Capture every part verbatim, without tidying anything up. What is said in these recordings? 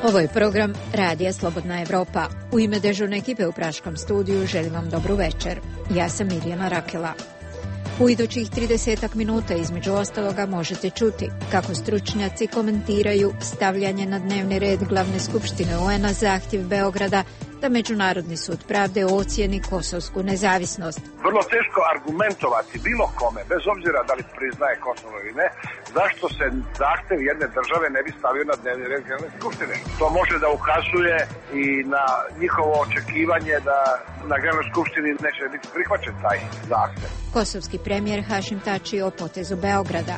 Ovo je program Radija Slobodna Evropa. U ime dežurne ekipe u Praškom studiju želim vam dobru večer. Ja sam Mirjana Rakela. U idućih tridesetak minuta između ostaloga možete čuti kako stručnjaci komentiraju stavljanje na dnevni red Glavne skupštine U N-a zahtjev Beograda da Međunarodni sud pravde ocijeni kosovsku nezavisnost. Vrlo teško argumentovati bilo kome, bez obzira da li priznaje Kosovo ili ne, zašto se zahtjev jedne države ne bi stavio na dnevni red Glavne skupštine. To može da ukazuje i na njihovo očekivanje da na Glavnoj skupštini neće biti prihvaćen taj zahtjev. Kosovski premijer Hašim Tači o potezu Beograda.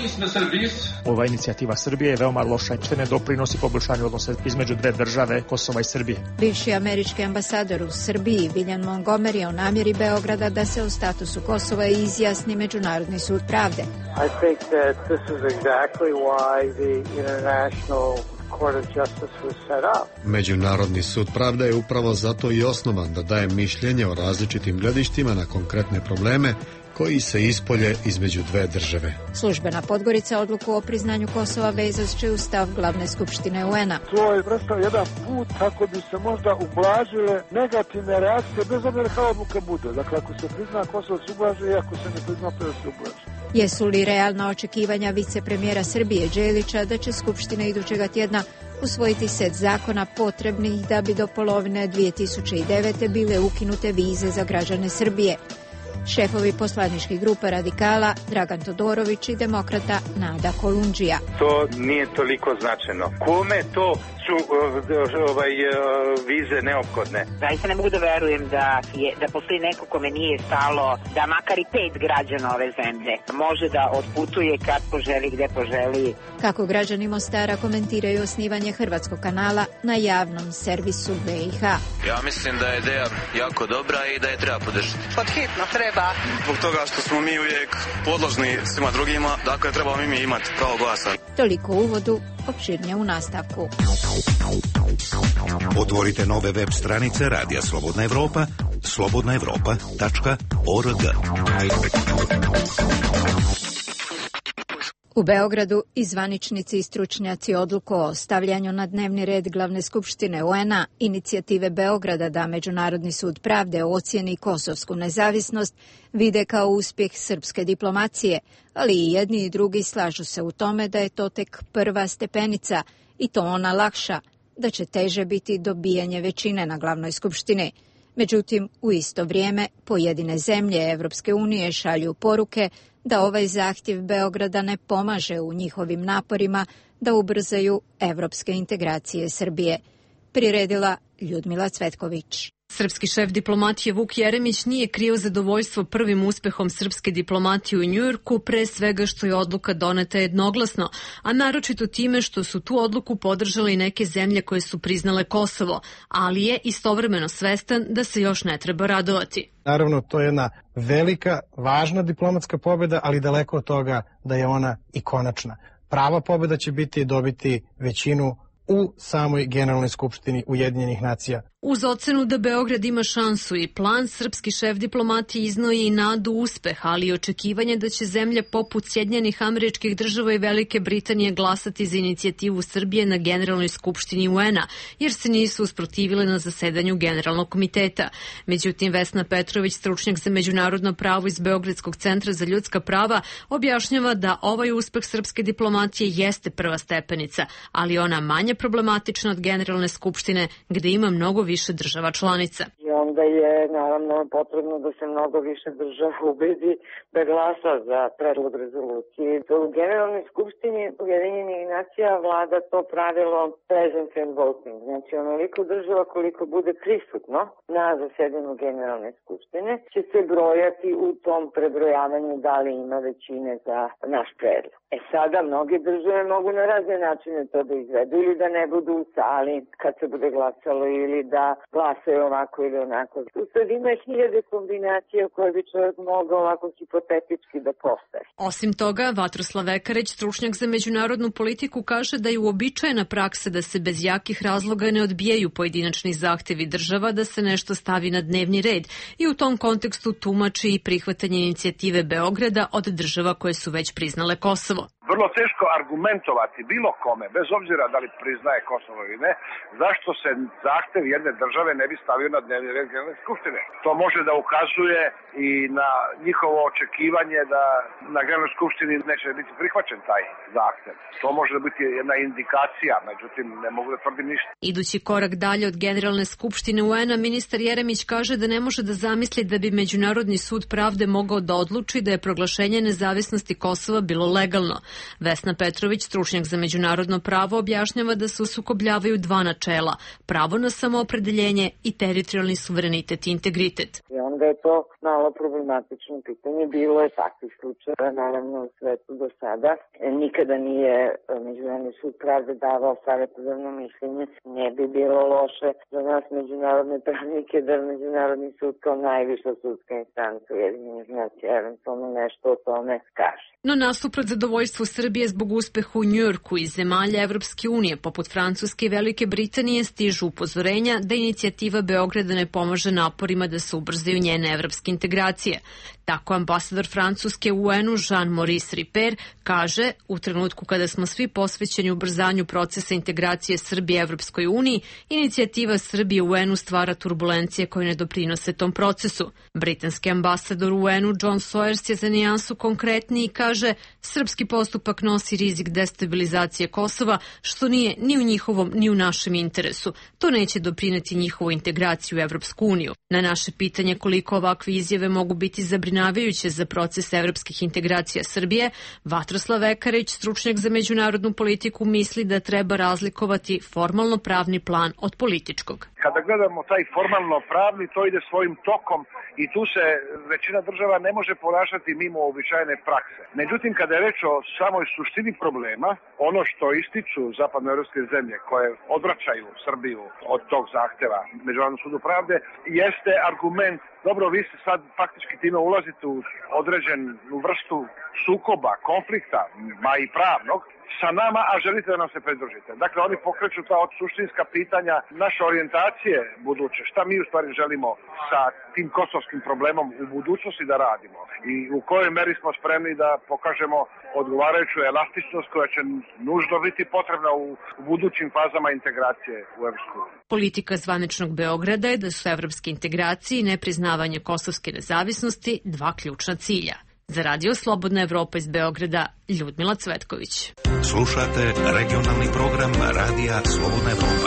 Ova inicijativa Srbije je veoma loša i ne doprinosi poboljšanju odnosa između dve države, Kosova i Srbije. Bivši američki ambasador u Srbiji William Montgomery o namjeri Beograda da se o statusu Kosova izjasni Međunarodni sud pravde. I think that this is exactly why the international Court of Justice was set up. Međunarodni sud pravde je upravo zato i osnovan da daje mišljenje o različitim gledištima na konkretne probleme koji se ispolje između dve države. Službena Podgorica odluku o priznanju Kosova vezat će u stav Glavne skupštine U N-a. To je predstavlja jedan put kako bi se možda ublažile negativne reakcije, bez obzira kao odluka bude. Dakle, ako se prizna Kosovo se ublaže i ako se ne prizna pa se ublaže. Jesu li realna očekivanja vicepremijera Srbije Đelića da će Skupština idućega tjedna usvojiti set zakona potrebnih da bi do polovine dvije tisuće devete. bile ukinute vize za građane Srbije? Šefovi poslaničkih grupa radikala Dragan Todorović i demokrata Nada Kolundžija. To nije toliko značajno. Kome to su ovaj, vize neophodne? Zaista ne mogu da verujem da, je, da postoji neko kome nije stalo da makar i pet građana ove zemlje može da otputuje kad poželi, gde poželi. Kako građani Mostara komentiraju osnivanje hrvatskog kanala na javnom servisu B i H. Ja mislim da je ideja jako dobra i da je treba podržati. Pod hitno treba. Zbog toga što smo mi uvijek podložni svima drugima, dakle trebamo i mi imati pravo glasa. Toliko u uvodu, opširnije u nastavku. Otvorite nove web stranice Radija Slobodna Evropa, slobodna evropa tačka org. U Beogradu i zvaničnici i stručnjaci odluku o stavljanju na dnevni red Glavne skupštine U N-a inicijative Beograda da Međunarodni sud pravde ocijeni kosovsku nezavisnost vide kao uspjeh srpske diplomacije, ali i jedni i drugi slažu se u tome da je to tek prva stepenica i to ona lakša, da će teže biti dobijanje većine na Glavnoj skupštini. Međutim, u isto vrijeme pojedine zemlje Evropske unije šalju poruke da ovaj zahtjev Beograda ne pomaže u njihovim naporima da ubrzaju evropske integracije Srbije. Priredila Ljudmila Cvetković. Srpski šef diplomatije Vuk Jeremić nije krio zadovoljstvo prvim uspehom srpske diplomatije u Njujorku, pre svega što je odluka doneta jednoglasno, a naročito time što su tu odluku podržale i neke zemlje koje su priznale Kosovo, ali je istovremeno svestan da se još ne treba radovati. Naravno, to je jedna velika, važna diplomatska pobjeda, ali daleko od toga da je ona i konačna. Prava pobjeda će biti dobiti većinu u samoj Generalnoj skupštini Ujedinjenih nacija. Uz ocenu da Beograd ima šansu i plan, srpski šef diplomatije iznao je i nadu uspeh, ali i očekivanje da će zemlje poput Sjedinjenih Američkih Država i Velike Britanije glasati za inicijativu Srbije na Generalnoj skupštini U N-a, jer se nisu usprotivile na zasedanju Generalnog komiteta. Međutim, Vesna Petrović, stručnjak za međunarodno pravo iz Beogradskog centra za ljudska prava, objašnjava da ovaj uspeh srpske diplomatije jeste prva stepenica, ali ona manje problematična od Generalne skupštine, gde ima mnogo više više država članica. I onda je naravno potrebno da se mnogo više država ubedi da glasa za predlog rezolucije. U Generalnoj skupštini Ujedinjenih nacija vlada to pravilo present and voting. Znači onoliko država koliko bude prisutno na zasedanju Generalne skupštine će se brojati u tom prebrojavanju da li ima većine za naš predlog. E sada mnoge države mogu na razne načine to da izvedu ili da ne budu u sali kad se bude glasalo ili da glasaju ovako ili onako. Tu sad ima hiljade kombinacija koje bi čovjek mogao ovako hipotetički da postavi. Osim toga, Vatroslav Vekareć, stručnjak za međunarodnu politiku, kaže da je uobičajena praksa da se bez jakih razloga ne odbijaju pojedinačni zahtevi država da se nešto stavi na dnevni red i u tom kontekstu tumači i prihvatanje inicijative Beograda od država koje su već priznale Kosovo. Vrlo teško argumentovati bilo kome, bez obzira da li priznaje Kosovo ili ne, zašto se zahtev jedne države ne bi stavio na dnevni red Generalne skupštine. To može da ukazuje i na njihovo očekivanje da na Generalnoj skupštini neće biti prihvaćen taj zahtev. To može da biti jedna indikacija, međutim ne mogu da tvrdim ništa. Idući korak dalje od Generalne skupštine U N-a, ministar Jeremić kaže da ne može da zamisli da bi Međunarodni sud pravde mogao da odluči da je proglašenje nezavisnosti Kosova bilo legalno. Vesna Petrović, stručnjak za međunarodno pravo, objašnjava da se usukobljavaju dva načela, pravo na samoopredeljenje i teritorijalni suverenitet i integritet. I onda je to malo problematično pitanje. Bilo je takvih slučajeva, naravno, u svetu do sada. Nikada nije Međunarodni sud pravde davao savjetodavno mišljenje. Ne bi bilo loše za nas međunarodne pravnike da Međunarodni sud kao najviša sudska instanca Ujedinjenih nacija eventualno nešto o tome kaže. No nasuprot zadovoljstvu Srbije zbog uspeha u Njujorku i zemalja Evropske unije, poput Francuske i Velike Britanije, stižu upozorenja da inicijativa Beograda ne pomaže naporima da se ubrzaju njene evropske integracije. Tako ambasador Francuske u U N-u Jean-Maurice Ripper kaže, u trenutku kada smo svi posvećeni ubrzanju procesa integracije Srbije Evropskoj uniji, inicijativa Srbije u U N-u stvara turbulencije koje ne doprinose tom procesu. Britanski ambasador u U N-u John Sawyers je za nijansu konkretniji i kaže, srpski postupak nosi rizik destabilizacije Kosova, što nije ni u njihovom ni u našem interesu. To neće doprineti njihovu integraciju u Evropsku uniju. Na naše pitanje koliko ovakve izjave mogu biti zabrinjavajuće za proces evropskih integracija Srbije, Vatroslav Ekarić, stručnjak za međunarodnu politiku, misli da treba razlikovati formalno pravni plan od političkog. Kada gledamo taj formalno pravni, to ide svojim tokom i tu se većina država ne može ponašati mimo uobičajene prakse. Međutim, kada je reč o samoj suštini problema, ono što ističu zapadnoevropske zemlje koje odvraćaju Srbiju od tog zahteva Međunarodnom sudu pravde, jeste argument, dobro, vi se sad faktički time ulazite u određenu vrstu sukoba, konflikta, ma i pravnog, sa nama, a želite da nam se pridružite. Dakle, oni pokreću ta od suštinska pitanja naše orijentacije buduće. Šta mi u stvari želimo sa tim kosovskim problemom u budućnosti da radimo i u kojoj meri smo spremni da pokažemo odgovarajuću elastičnost koja će nužno biti potrebna u budućim fazama integracije u Evropsku uniju. Politika zvaničnog Beograda je da su evropske integracije i nepriznavanje kosovske nezavisnosti dva ključna cilja. Za Radio Slobodna Evropa iz Beograda, Ljudmila Cvetković. Slušate regionalni program Radija Slobodna Evropa.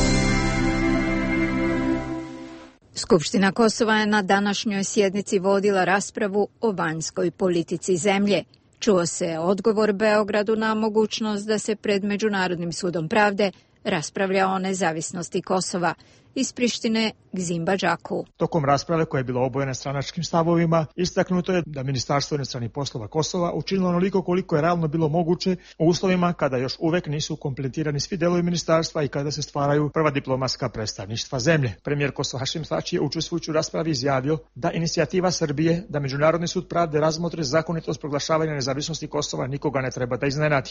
Skupština Kosova je na današnjoj sjednici vodila raspravu o vanjskoj politici zemlje. Čuo se odgovor Beogradu na mogućnost da se pred Međunarodnim sudom pravde raspravlja o nezavisnosti Kosova. Iz Prištine Gzimba Džaku. Tokom rasprave koja je bila obojena stranačkim stavovima, istaknuto je da Ministarstvo inostranih poslova Kosova učinilo onoliko koliko je realno bilo moguće u uslovima kada još uvek nisu kompletirani svi delovi ministarstva i kada se stvaraju prva diplomatska predstavništva zemlje. Premijer Kosova Hašim Tači je učestvujući u raspravi izjavio da inicijativa Srbije da Međunarodni sud pravde razmotri zakonitost proglašavanja nezavisnosti Kosova nikoga ne treba da iznenadi.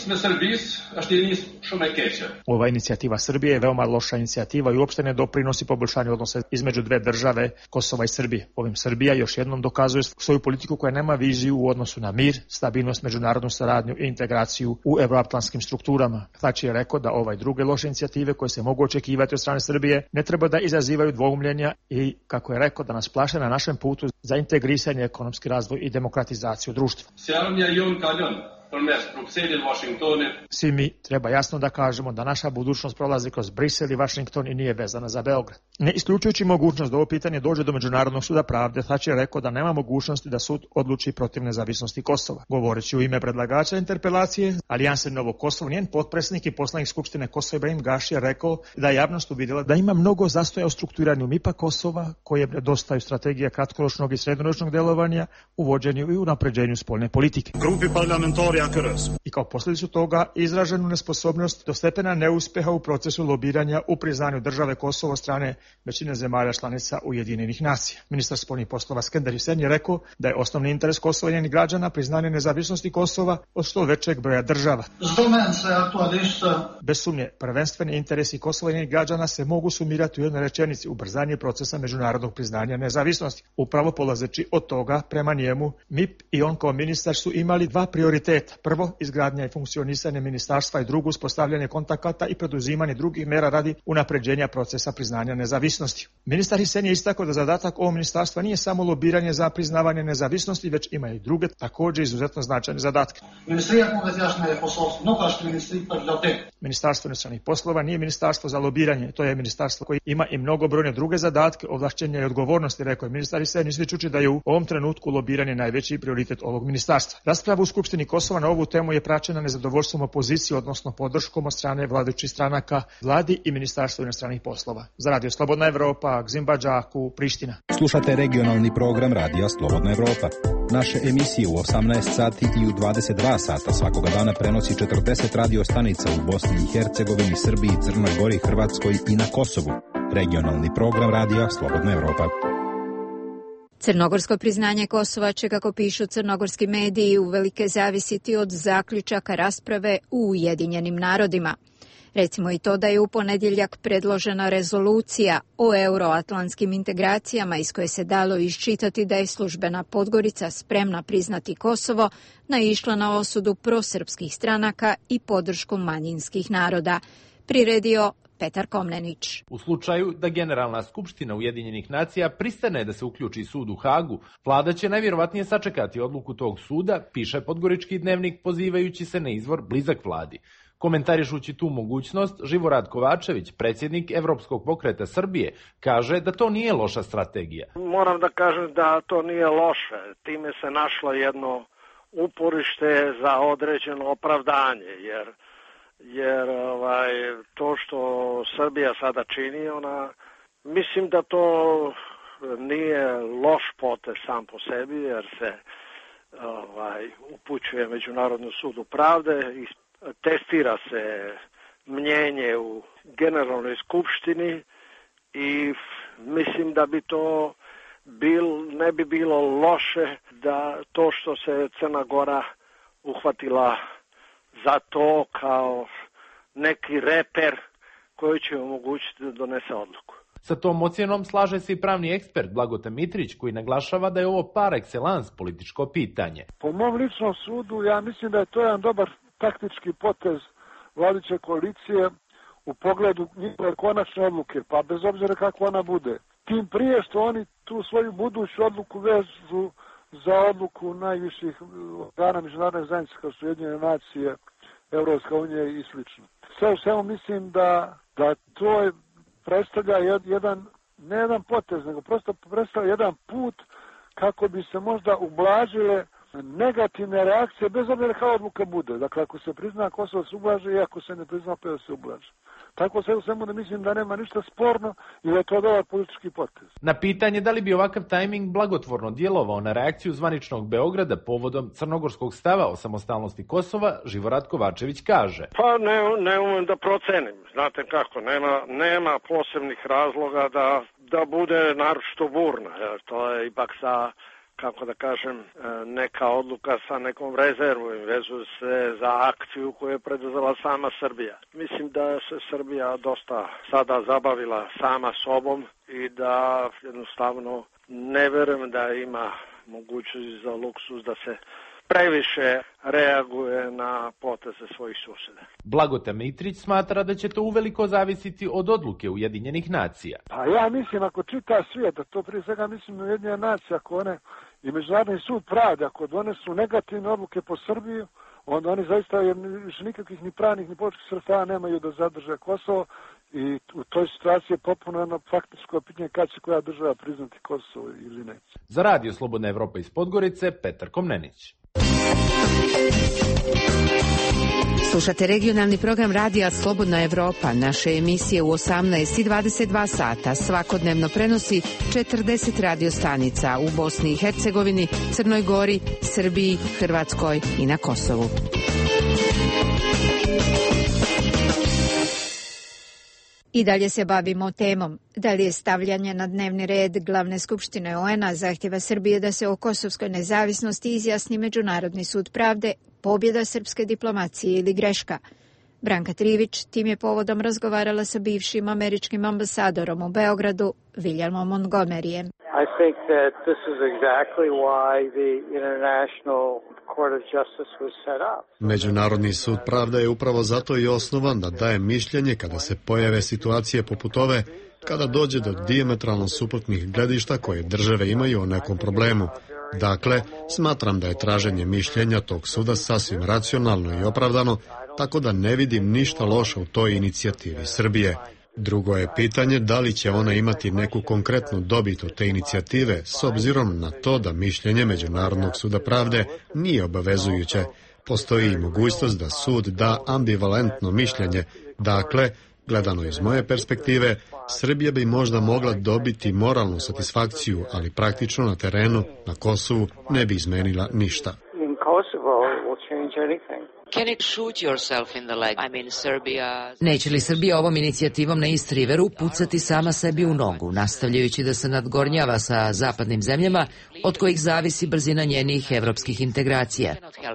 Ova inicijativa Srbije je veoma loša inicijativa i uopšte ne doprinosi poboljšanju odnosa između dve države, Kosova i Srbije. Ovim Srbija još jednom dokazuje svoju politiku koja nema viziju u odnosu na mir, stabilnost, međunarodnu saradnju i integraciju u evroatlantskim strukturama. Tači je rekao da ovaj druge loše inicijative koje se mogu očekivati od strane Srbije ne treba da izazivaju dvoumljenja i, kako je rekao, da nas plaše na našem putu za integrisanje, ekonomski razvoj i demokratizaciju društva. Svi mi treba jasno da kažemo da naša budućnost prolazi kroz Brisel i Vašington i nije vezana za Beograd. Ne isključujući mogućnost da ovo pitanje dođe do Međunarodnog suda pravde, Tači je rekao da nema mogućnosti da sud odluči protiv nezavisnosti Kosova. Govoreći u ime predlagača interpelacije Alijanse Novo Kosovo, njen potpredsjednik i poslanik Skupštine Kosova Ibrahim Gaši je rekao da je javnost uvidjela da ima mnogo zastoja u strukturiranju M I P-a Kosova, koje nedostaju strategija kratkoročnog i srednjoročnog delovanja, u vođenju i unapređenju spoljne politike. Grupi parlamentarija I kao posljedicu toga izraženu nesposobnost do stepena neuspeha u procesu lobiranja u priznanju države Kosovo strane većine zemalja članica Ujedinjenih nacija. Ministar spoljnih poslova Skender Hüseyin je rekao da je osnovni interes Kosova i njenih građana priznanje nezavisnosti Kosova od što većeg broja država. Bez sumnje, prvenstveni interesi Kosova i njenih građana se mogu sumirati u jednoj rečenici: ubrzanje procesa međunarodnog priznanja nezavisnosti. Upravo po polazeći od toga, prema njemu, M I P i on kao ministar su imali dva prioriteta. Prvo, izgradnja i funkcionisanje ministarstva i drugo, uspostavljanje kontakata i preduzimanje drugih mera radi unapređenja procesa priznanja nezavisnosti. Ministar Hisen je istakao da zadatak ovog ministarstva nije samo lobiranje za priznavanje nezavisnosti, već ima i druge, također izuzetno značajne zadatke. Ministarstvo inostranih poslova nije ministarstvo za lobiranje, to je ministarstvo koje ima i mnogobrojne druge zadatke, ovlašćenja i odgovornosti, rekao je ministar Hisen, ističući da je u ovom trenutku lobiranje najveći prioritet ovog ministarstva. Rasprava u Skupštini Kosova na ovu temu je praćena nezadovoljstvom opozicije, odnosno podrškom od strane vladajućih stranaka, vladi i ministarstvu inostranih poslova. Za Radio Slobodna Evropa, Gzimbađaku, Priština. Slušate regionalni program Radija Slobodna Evropa. Naše emisije u osamnaest sati i u dvadeset dva sata svakoga dana prenosi četrdeset radio stanica u Bosni i Hercegovini, Srbiji, Crnoj Gori, Hrvatskoj i na Kosovu. Regionalni program Radija Slobodna Evropa. Crnogorsko priznanje Kosova će, kako pišu crnogorski mediji, uvelike zavisiti od zaključaka rasprave u Ujedinjenim narodima. Recimo i to da je u ponedjeljak predložena rezolucija o euroatlantskim integracijama iz koje se dalo iščitati da je službena Podgorica spremna priznati Kosovo, naišla na osudu prosrpskih stranaka i podršku manjinskih naroda. Priredio Petar Komnenić. U slučaju da Generalna skupština Ujedinjenih nacija pristane da se uključi sud u Hagu, vlada će najvjerovatnije sačekati odluku tog suda, piše Podgorički dnevnik pozivajući se na izvor blizak vladi. Komentarišući tu mogućnost, Živorad Kovačević, predsjednik Evropskog pokreta Srbije, kaže da to nije loša strategija. Moram da kažem da to nije loše. Time se našlo jedno uporište za određeno opravdanje, jer jer ovaj, to što Srbija sada čini, ona, mislim da to nije loš potez sam po sebi, jer se ovaj, upućuje Međunarodnom sudu pravde i testira se mnjenje u Generalnoj skupštini i mislim da bi to bil, ne bi bilo loše da to što se Crna Gora uhvatila za to kao neki reper koji će omogućiti da donese odluku. Sa tom ocjenom slaže se i pravni ekspert Blagote Mitrić, koji naglašava da je ovo par excellence političko pitanje. Po mom ličnom sudu, ja mislim da je to jedan dobar taktički potez vladajuće koalicije u pogledu njihove konačne odluke, pa bez obzira kako ona bude. Tim prije što oni tu svoju buduću odluku vežu za odluku najviših organa međunarodne zajednice kao su Ujedinjene nacije, Evropska unija i slično. Sve u svemu mislim da, da to je, predstavlja jedan, ne jedan potez, nego prosto predstavlja jedan put kako bi se možda ublažile negativne reakcije, bez obzira kao odluka bude. Dakle, ako se prizna Kosovo se ublaže i ako se ne prizna da se ublaže. Tako sve u svemu da mislim da nema ništa sporno i da je to dobar politički potez. Na pitanje da li bi ovakav tajming blagotvorno djelovao na reakciju zvaničnog Beograda povodom crnogorskog stava o samostalnosti Kosova, Živorad Kovačević kaže. Pa ne, ne umem da procenim. Znate kako, nema, nema posebnih razloga da, da bude naročito burna. Jer to je ipak sa, kako da kažem, neka odluka sa nekom rezervom, vezuje se za akciju koju je preduzela sama Srbija. Mislim da se Srbija dosta sada zabavila sama sobom i da jednostavno ne verujem da ima mogućnost za luksus da se previše reaguje na poteze svojih susjeda. Blagote Mitrić smatra da će to uveliko zavisiti od odluke Ujedinjenih nacija. Pa ja mislim, ako čita svijet, da to prije svega mislim Ujedinjene nacije, ako one i Međunarodni sud pravde, ako donesu negativne odluke po Srbiju, onda oni zaista više nikakvih ni pravnih ni političkih sredstava nemaju da zadrže Kosovo i u toj situaciji je popuno jedno faktičko pitanje kad će koja država priznati Kosovo ili neće. Za Radio Slobodna Evropa iz Podgorice, Petar Komnenić. Slušate regionalni program Radija Slobodna Evropa. Naše emisije u osamnaest i dvadeset dva sata svakodnevno prenosi četrdeset radio stanica u Bosni i Hercegovini, Crnoj Gori, Srbiji, Hrvatskoj i na Kosovu. I dalje se bavimo temom. Da li je stavljanje na dnevni red Glavne skupštine O E N-a zahtjeva Srbije da se o kosovskoj nezavisnosti izjasni Međunarodni sud pravde, pobjeda srpske diplomacije ili greška? Branka Trivić tim je povodom razgovarala sa bivšim američkim ambasadorom u Beogradu, Williamom Montgomeryjem. I think that this is exactly why the International Court of Justice was set up. Međunarodni sud pravde je upravo zato i osnovan da daje mišljenje kada se pojave situacije poput ove, kada dođe do dijametralno suprotnih gledišta koje države imaju o nekom problemu. Dakle, smatram da je traženje mišljenja tog suda sasvim racionalno i opravdano, tako da ne vidim ništa loše u toj inicijativi Srbije. Drugo je pitanje da li će ona imati neku konkretnu dobit od te inicijative s obzirom na to da mišljenje Međunarodnog suda pravde nije obavezujuće. Postoji i mogućnost da sud da ambivalentno mišljenje. Dakle, gledano iz moje perspektive, Srbija bi možda mogla dobiti moralnu satisfakciju, ali praktično na terenu, na Kosovu, ne bi izmenila ništa. In Kosovo, it will change anything. Can it shoot yourself in the leg? I mean, Serbia... Neće li Srbija ovom inicijativom na East Riveru pucati sama sebi u nogu, nastavljajući da se nadgornjava sa zapadnim zemljama, od kojih zavisi brzina njenih evropskih integracija?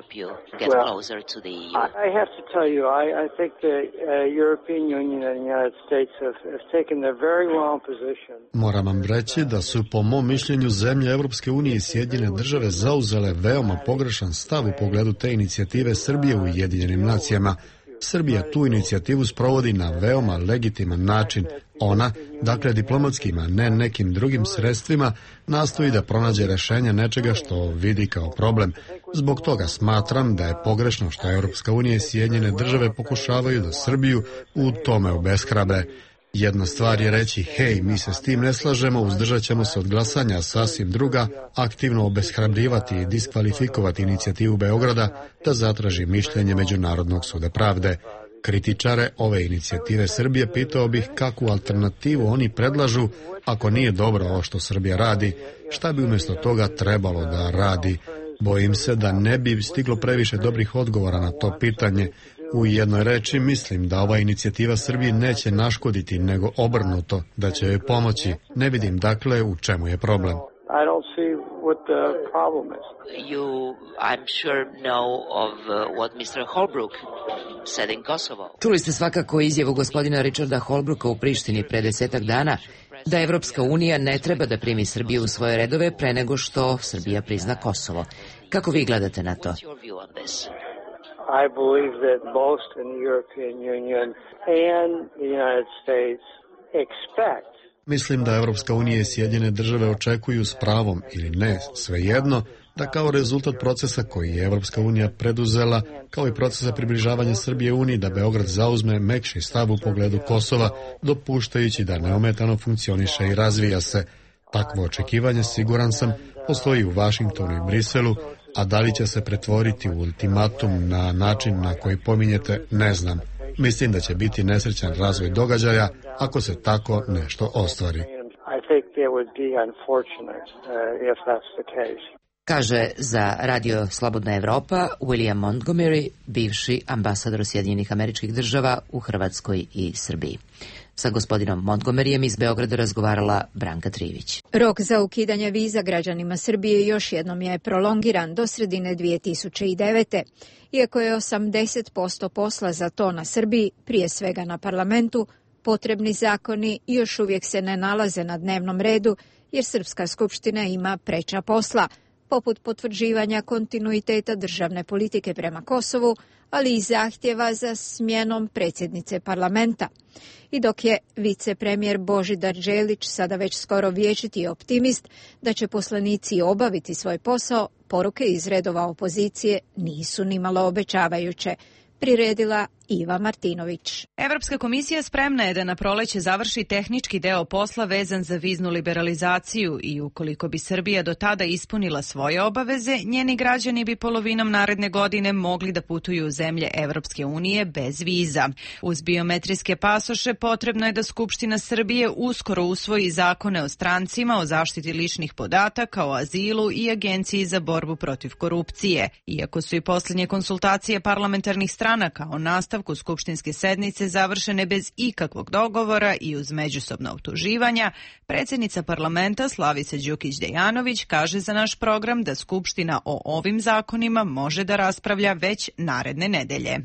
I have to tell you, I, I think the uh, European Union and the United States have, have taken a very wrong position. Moram vam reći da su po mom mišljenju zemlje Evropske unije i Sjedinjene države zauzele veoma pogrešan stav u pogledu te inicijative Srbije u Ujedinjenim nacijama. Srbija tu inicijativu sprovodi na veoma legitiman način. Ona, dakle diplomatskim, a ne nekim drugim sredstvima, nastoji da pronađe rešenje nečega što vidi kao problem. Zbog toga smatram da je pogrešno što Europska unija i Sjedinjene države pokušavaju da Srbiju u tome obeshrabre. Jedna stvar je reći, hej, mi se s tim ne slažemo, uzdržat ćemo se od glasanja, sasvim druga, aktivno obeshrabrivati i diskvalifikovati inicijativu Beograda da zatraži mišljenje Međunarodnog suda pravde. Kritičare ove inicijative Srbije pitao bih kakvu alternativu oni predlažu ako nije dobro ovo što Srbija radi, šta bi umjesto toga trebalo da radi. Bojim se da ne bi stiglo previše dobrih odgovora na to pitanje. U jednoj reči mislim da ova inicijativa Srbije neće naškoditi, nego obrnuto, da će joj pomoći. Ne vidim dakle u čemu je problem. I don't see what the problem is. You, I'm sure, know of uh, what mister Holbrooke said in Kosovo. Čuli ste svakako izjavu gospodina Richarda Holbrooka u Prištini pre desetak dana, da Evropska unija ne treba da primi Srbiju u svoje redove pre nego što Srbija prizna Kosovo. Kako vi gledate na to? I believe that most in the European Union and the United States expect. Mislim da Evropska unija i Sjedinjene države očekuju s pravom ili ne, svejedno, da kao rezultat procesa koji je Evropska unija preduzela, kao i procesa približavanja Srbije Uniji, da Beograd zauzme mekši stav u pogledu Kosova, dopuštajući da neometano funkcioniše i razvija se. Takvo očekivanje, siguran sam, postoji u Vašingtonu i Briselu, a da li će se pretvoriti u ultimatum na način na koji pominjete, ne znam. Mislim da će biti nesrećan razvoj događaja ako se tako nešto ostvari. Kaže za Radio Slobodna Evropa William Montgomery, bivši ambasador Sjedinjenih Američkih Država u Hrvatskoj i Srbiji. Sa gospodinom Montgomeryjem iz Beograda razgovarala Branka Trivić. Rok za ukidanje viza građanima Srbije još jednom je prolongiran do sredine dvije tisuće devete. Iako je osamdeset posto posla za to na Srbiji, prije svega na parlamentu, potrebni zakoni još uvijek se ne nalaze na dnevnom redu, jer Srpska skupština ima preča posla, poput potvrđivanja kontinuiteta državne politike prema Kosovu, ali i zahtjeva za smjenom predsjednice parlamenta. I dok je vicepremijer Božidar Đelić sada već skoro vječiti optimist da će poslanici obaviti svoj posao, poruke iz redova opozicije nisu nimalo obećavajuće. Priredila Iva Martinović. Evropska komisija spremna je da na proleće završi tehnički deo posla vezan za viznu liberalizaciju i ukoliko bi Srbija do tada ispunila svoje obaveze, njeni građani bi polovinom naredne godine mogli da putuju u zemlje Evropske unije bez viza. Uz biometrijske pasoše potrebno je da Skupština Srbije uskoro usvoji zakone o strancima, o zaštiti ličnih podataka, o azilu i Agenciji za borbu protiv korupcije. Iako su i posljednje konsultacije parlamentarnih stranaka o nastavku skupštinske sednice završene bez ikakvog dogovora i uz međusobna optuživanja, predsjednica parlamenta Slavica Đukić-Dejanović kaže za naš program da Skupština o ovim zakonima može da raspravlja već naredne nedelje. Mislim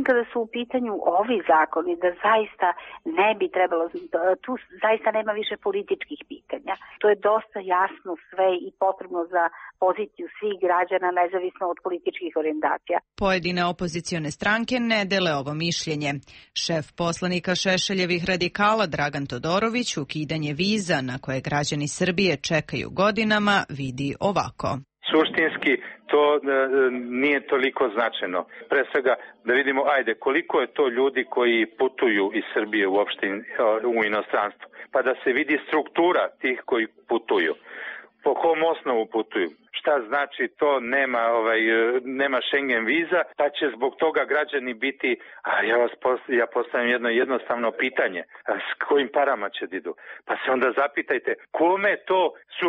mislim kada su u pitanju ovi zakoni da zaista ne bi trebalo, tu zaista nema više političkih pitanja. To je dosta jasno sve i potrebno za poziciju svih građana nezavisno od političkih orijentacija. Pojedine opozicione stranke ne dele ovo mišljenje. Šef poslanika Šešeljevih radikala Dragan Todorović ukidanje viza na koje građani Srbije čekaju godinama vidi ovako. Suštinski to nije toliko značajno. Pre svega da vidimo, ajde, koliko je to ljudi koji putuju iz Srbije uopšte u inostranstvo, pa da se vidi struktura tih koji putuju. Po kom osnovu putuju? Šta znači to nema ovaj nema Schengen viza, pa će zbog toga građani biti, a ja vas postavljam, ja postavljam jedno jednostavno pitanje, s kojim parama će da idu? Pa se onda zapitajte, kome to su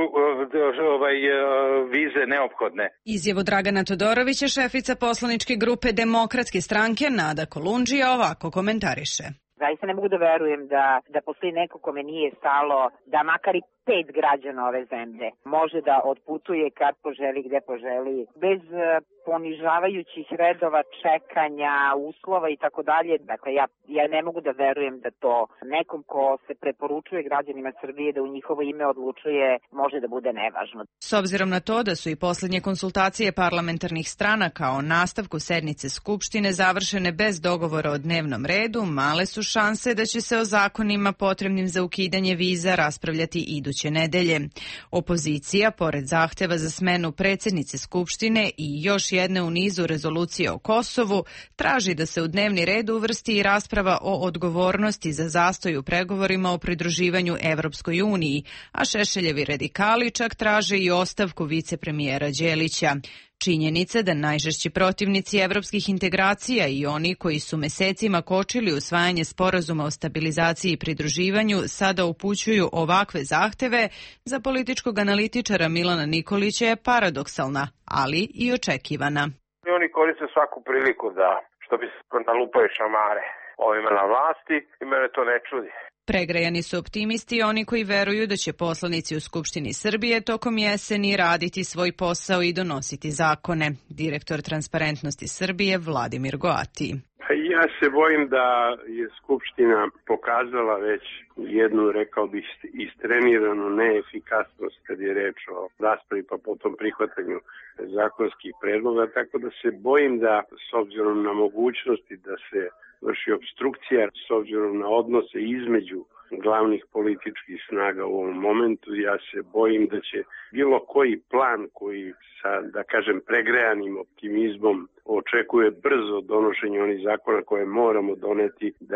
ovaj vize neophodne? Izjavu Dragana Todorovića šefica poslaničke grupe Demokratske stranke Nada Kolundžija ovako komentariše. Zaista ne mogu da verujem da, da postoji neko kome nije stalo da makar i pet građana ove zemlje može da odputuje kad poželi, gde poželi, bez ponižavajućih redova čekanja, uslova i tako dalje. Dakle, ja, ja ne mogu da verujem da to nekom ko se preporučuje građanima Srbije da u njihovo ime odlučuje može da bude nevažno. S obzirom na to da su i poslednje konsultacije parlamentarnih stranaka o nastavku sednice Skupštine završene bez dogovora o dnevnom redu, male su šanse da će se o zakonima potrebnim za ukidanje viza raspravljati iduće nedelje. Opozicija, pored zahteva za smenu predsjednice Skupštine i još jedne u nizu rezolucije o Kosovu, traži da se u dnevni red uvrsti i rasprava o odgovornosti za zastoj u pregovorima o pridruživanju Evropskoj uniji, a Šešeljevi radikali čak traže i ostavku vicepremijera Đelića. Činjenica da najžešći protivnici evropskih integracija i oni koji su mesecima kočili usvajanje sporazuma o stabilizaciji i pridruživanju sada upućuju ovakve zahteve za političkog analitičara Milana Nikolića je paradoksalna, ali i očekivana. Oni koriste svaku priliku da, što bi se nalupaju šamare ovima na vlasti i mene to ne čudi. Pregrejani su optimisti oni koji veruju da će poslanici u Skupštini Srbije tokom jeseni raditi svoj posao i donositi zakone. Direktor Transparentnosti Srbije Vladimir Goati. Ja se bojim da je Skupština pokazala već jednu, rekao bih, istreniranu neefikasnost kad je reč o raspravi pa potom prihvatanju zakonskih predloga, tako da se bojim da s obzirom na mogućnosti da se vrši obstrukcija, s obzirom na odnose između glavnih političkih snaga u ovom momentu, ja se bojim da će bilo koji plan koji sa, da kažem, pregrejanim optimizmom očekuje brzo donošenje onih zakona koje moramo doneti, da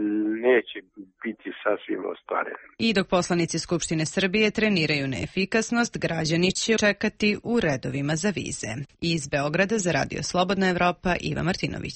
neće biti sasvim ostvaren. I dok poslanici Skupštine Srbije treniraju neefikasnost, građani će čekati u redovima za vize. Iz Beograda za Radio Slobodna Evropa, Iva Martinović.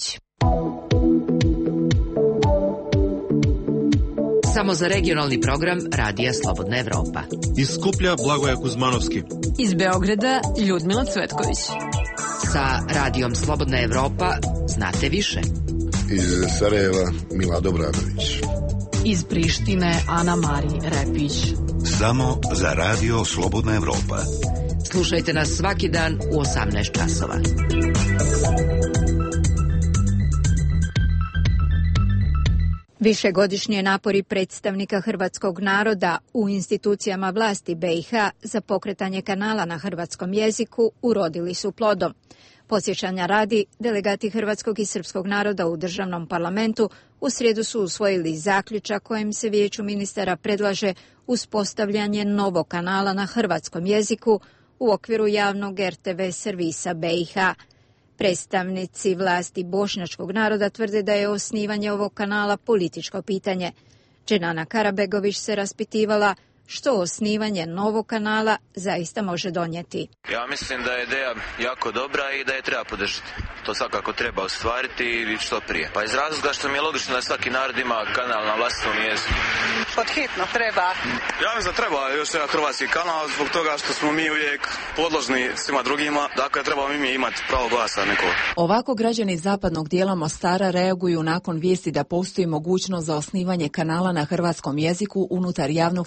Samo za regionalni program Radija Slobodna Evropa. Iz Skuplja Blagoja Kuzmanovski. Iz Beograda Ljudmila Cvetković. Sa Radijom Slobodna Evropa znate više. Iz Sarajeva Milado Bradović. Iz Prištine Ana Mari Repić. Samo za Radio Slobodna Evropa. Slušajte nas svaki dan u osamnaest časova. Višegodišnji napori predstavnika hrvatskog naroda u institucijama vlasti B i H za pokretanje kanala na hrvatskom jeziku urodili su plodom. Podsjećanja radi, delegati hrvatskog i srpskog naroda u državnom parlamentu u srijedu su usvojili zaključak kojim se Vijeću ministara predlaže uspostavljanje novog kanala na hrvatskom jeziku u okviru javnog R T V servisa B i H. Predstavnici vlasti bošnjačkog naroda tvrde da je osnivanje ovog kanala političko pitanje. Dženana Karabegović se raspitivala što osnivanje novog kanala zaista može donijeti. Ja mislim da je ideja jako dobra i da je treba podržati. To svakako treba ostvariti i što prije. Pa iz razloga što mi je logično da svaki narod ima kanal na vlastitom jeziku. Pod hitno treba. Ja mislim da treba još jedan hrvatski kanal zbog toga što smo mi uvijek podložni svima drugima. Dakle, trebamo i mi imati pravo glasa nekog. Ovako građani zapadnog dijela Mostara reaguju nakon vijesti da postoji mogućnost za osnivanje kanala na hrvatskom jeziku unutar javnog servisa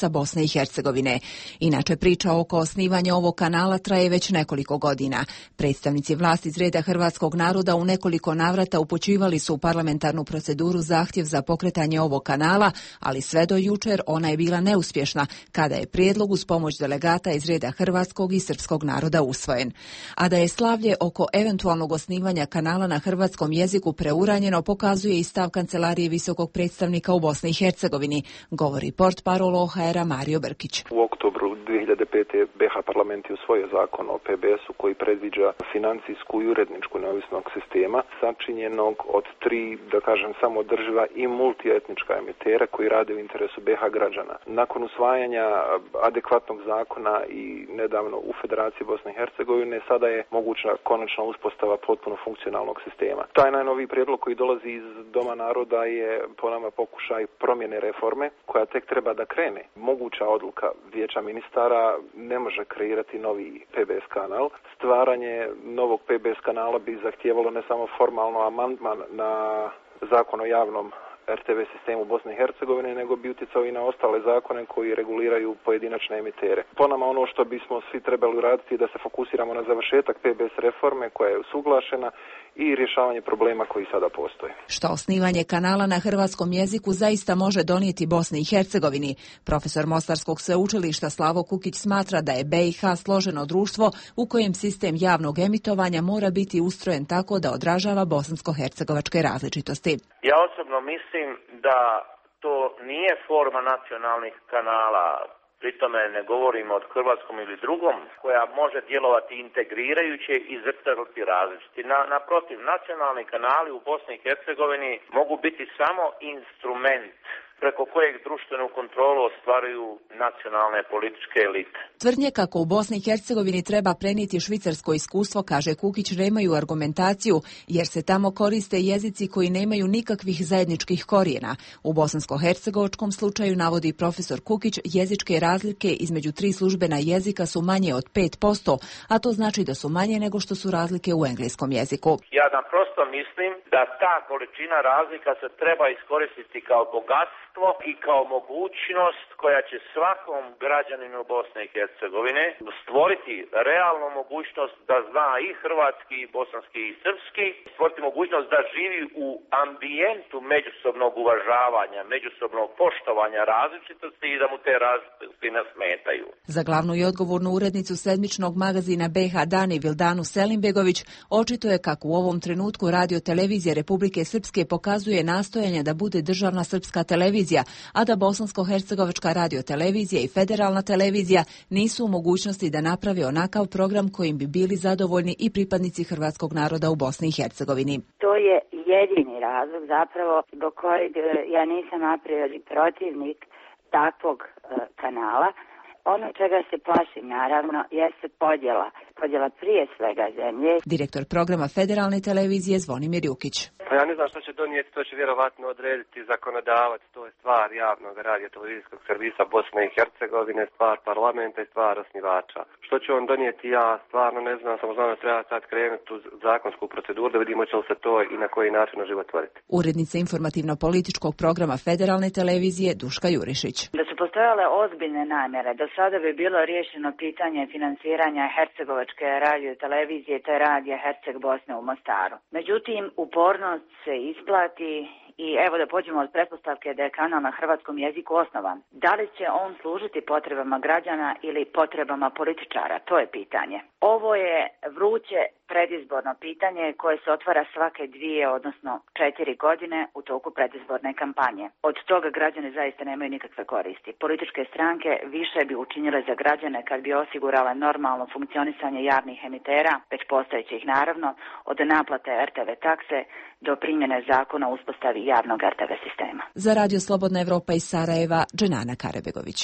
interesa Bosne i Hercegovine. Inače, priča oko osnivanja ovog kanala traje već nekoliko godina. Predstavnici vlasti iz reda hrvatskog naroda u nekoliko navrata upućivali su u parlamentarnu proceduru zahtjev za pokretanje ovog kanala, ali sve do jučer ona je bila neuspješna, kada je prijedlog uz pomoć delegata iz reda hrvatskog i srpskog naroda usvojen. A da je slavlje oko eventualnog osnivanja kanala na hrvatskom jeziku preuranjeno, pokazuje i stav Kancelarije visokog predstavnika u Bosni i Hercegovini, govori portparol O H R-a Mario Brkić. U oktobru dvije hiljade pete. B iH parlament je usvojio zakon o P B S-u koji predviđa financijsku i uredničku neovisnog sistema sačinjenog od tri, da kažem, samodrživa i multietnička emitera koji rade u interesu B iH građana. Nakon usvajanja adekvatnog zakona i nedavno u Federaciji Bosne i Hercegovine sada je moguća konačna uspostava potpuno funkcionalnog sistema. Taj najnoviji prijedlog koji dolazi iz Doma naroda je po nama pokušaj promjene reforme koja tek treba da krene. Moguća odluka Vijeća ministara ne može kreirati novi P B S kanal. Stvaranje novog P B S kanala bi zahtijevalo ne samo formalno amandman na zakon o javnom R T V sistemu Bosne i Hercegovine, nego bi utjecao i na ostale zakone koji reguliraju pojedinačne emitere. Po nama ono što bismo svi trebali uraditi je da se fokusiramo na završetak P B S reforme koja je usuglašena i rješavanje problema koji sada postoje. Što osnivanje kanala na hrvatskom jeziku zaista može donijeti Bosni i Hercegovini? Profesor Mostarskog sveučilišta Slavo Kukić smatra da je B iH složeno društvo u kojem sistem javnog emitovanja mora biti ustrojen tako da odražava bosansko-hercegovačke različitosti. Ja osobno mislim da to nije forma nacionalnih kanala. Pri tome ne govorimo o hrvatskom ili drugom, koja može djelovati integrirajuće i zrcaliti različiti. Na, naprotiv, nacionalni kanali u Bosni i Hercegovini mogu biti samo instrument preko kojeg društvenu kontrolu ostvaruju nacionalne političke elite. Tvrdnje kako u Bosni i Hercegovini treba prenijeti švicarsko iskustvo, kaže Kukić, nemaju argumentaciju, jer se tamo koriste jezici koji nemaju nikakvih zajedničkih korijena. U bosansko-hercegovačkom slučaju, navodi profesor Kukić, jezičke razlike između tri službena jezika su manje od pet posto, a to znači da su manje nego što su razlike u engleskom jeziku. Ja naprosto mislim da ta količina razlika se treba iskoristiti kao bogatstvo i kao mogućnost koja će svakom građaninu Bosne i Hercegovine stvoriti realnu mogućnost da zna i hrvatski, i bosanski, i srpski, stvoriti mogućnost da živi u ambijentu međusobnog uvažavanja, međusobnog poštovanja različitosti i da mu te različitosti ne smetaju. Za glavnu i odgovornu urednicu sedmičnog magazina B iH Dani Vildanu Selimbegović očito je kako u ovom trenutku Radio televizija Republike Srpske pokazuje nastojanje da bude državna srpska televizija, a da bosansko-hercegovačka radio televizija i federalna televizija nisu u mogućnosti da naprave onakav program kojim bi bili zadovoljni i pripadnici hrvatskog naroda u Bosni i Hercegovini. To je jedini razlog zapravo zbog kojeg ja nisam a priori protivnik takvog uh, kanala. Ono čega se plašim, naravno, jeste podjela. Podjela prije svega zemlje. Direktor programa federalne televizije Zvonimir Jukić. Pa ja ne znam što će donijeti, to će vjerovatno odrediti zakonodavac, to je stvar javnog radio televizijskog servisa Bosne i Hercegovine, stvar parlamenta i stvar osnivača. Što će on donijeti, ja stvarno ne znam, samo znam da treba sad krenuti u zakonsku proceduru da vidimo će li se to i na koji način oživotvoriti. Urednica informativno-političkog programa federalne televizije Duška Jurišić. Da su postojale ozbiljne namjere, do sada bi bilo riješeno pitanje financiranja hercegovačke radio televizije te radija Herceg Bosne u Mostaru. Međutim, upornost se isplati i evo da pođemo od pretpostavke da je kanal na hrvatskom jeziku osnovan. Da li će on služiti potrebama građana ili potrebama političara? To je pitanje. Ovo je vruće predizborno pitanje koje se otvara svake dvije, odnosno četiri godine u toku predizborne kampanje. Od toga građani zaista nemaju nikakve koristi. Političke stranke više bi učinile za građane kad bi osigurale normalno funkcionisanje javnih emitera, već postojećih naravno, od naplate R T V takse do primjene zakona o uspostavi javnog R T V sistema. Za Radio Slobodna Evropa iz Sarajeva, Dženana Karebegović.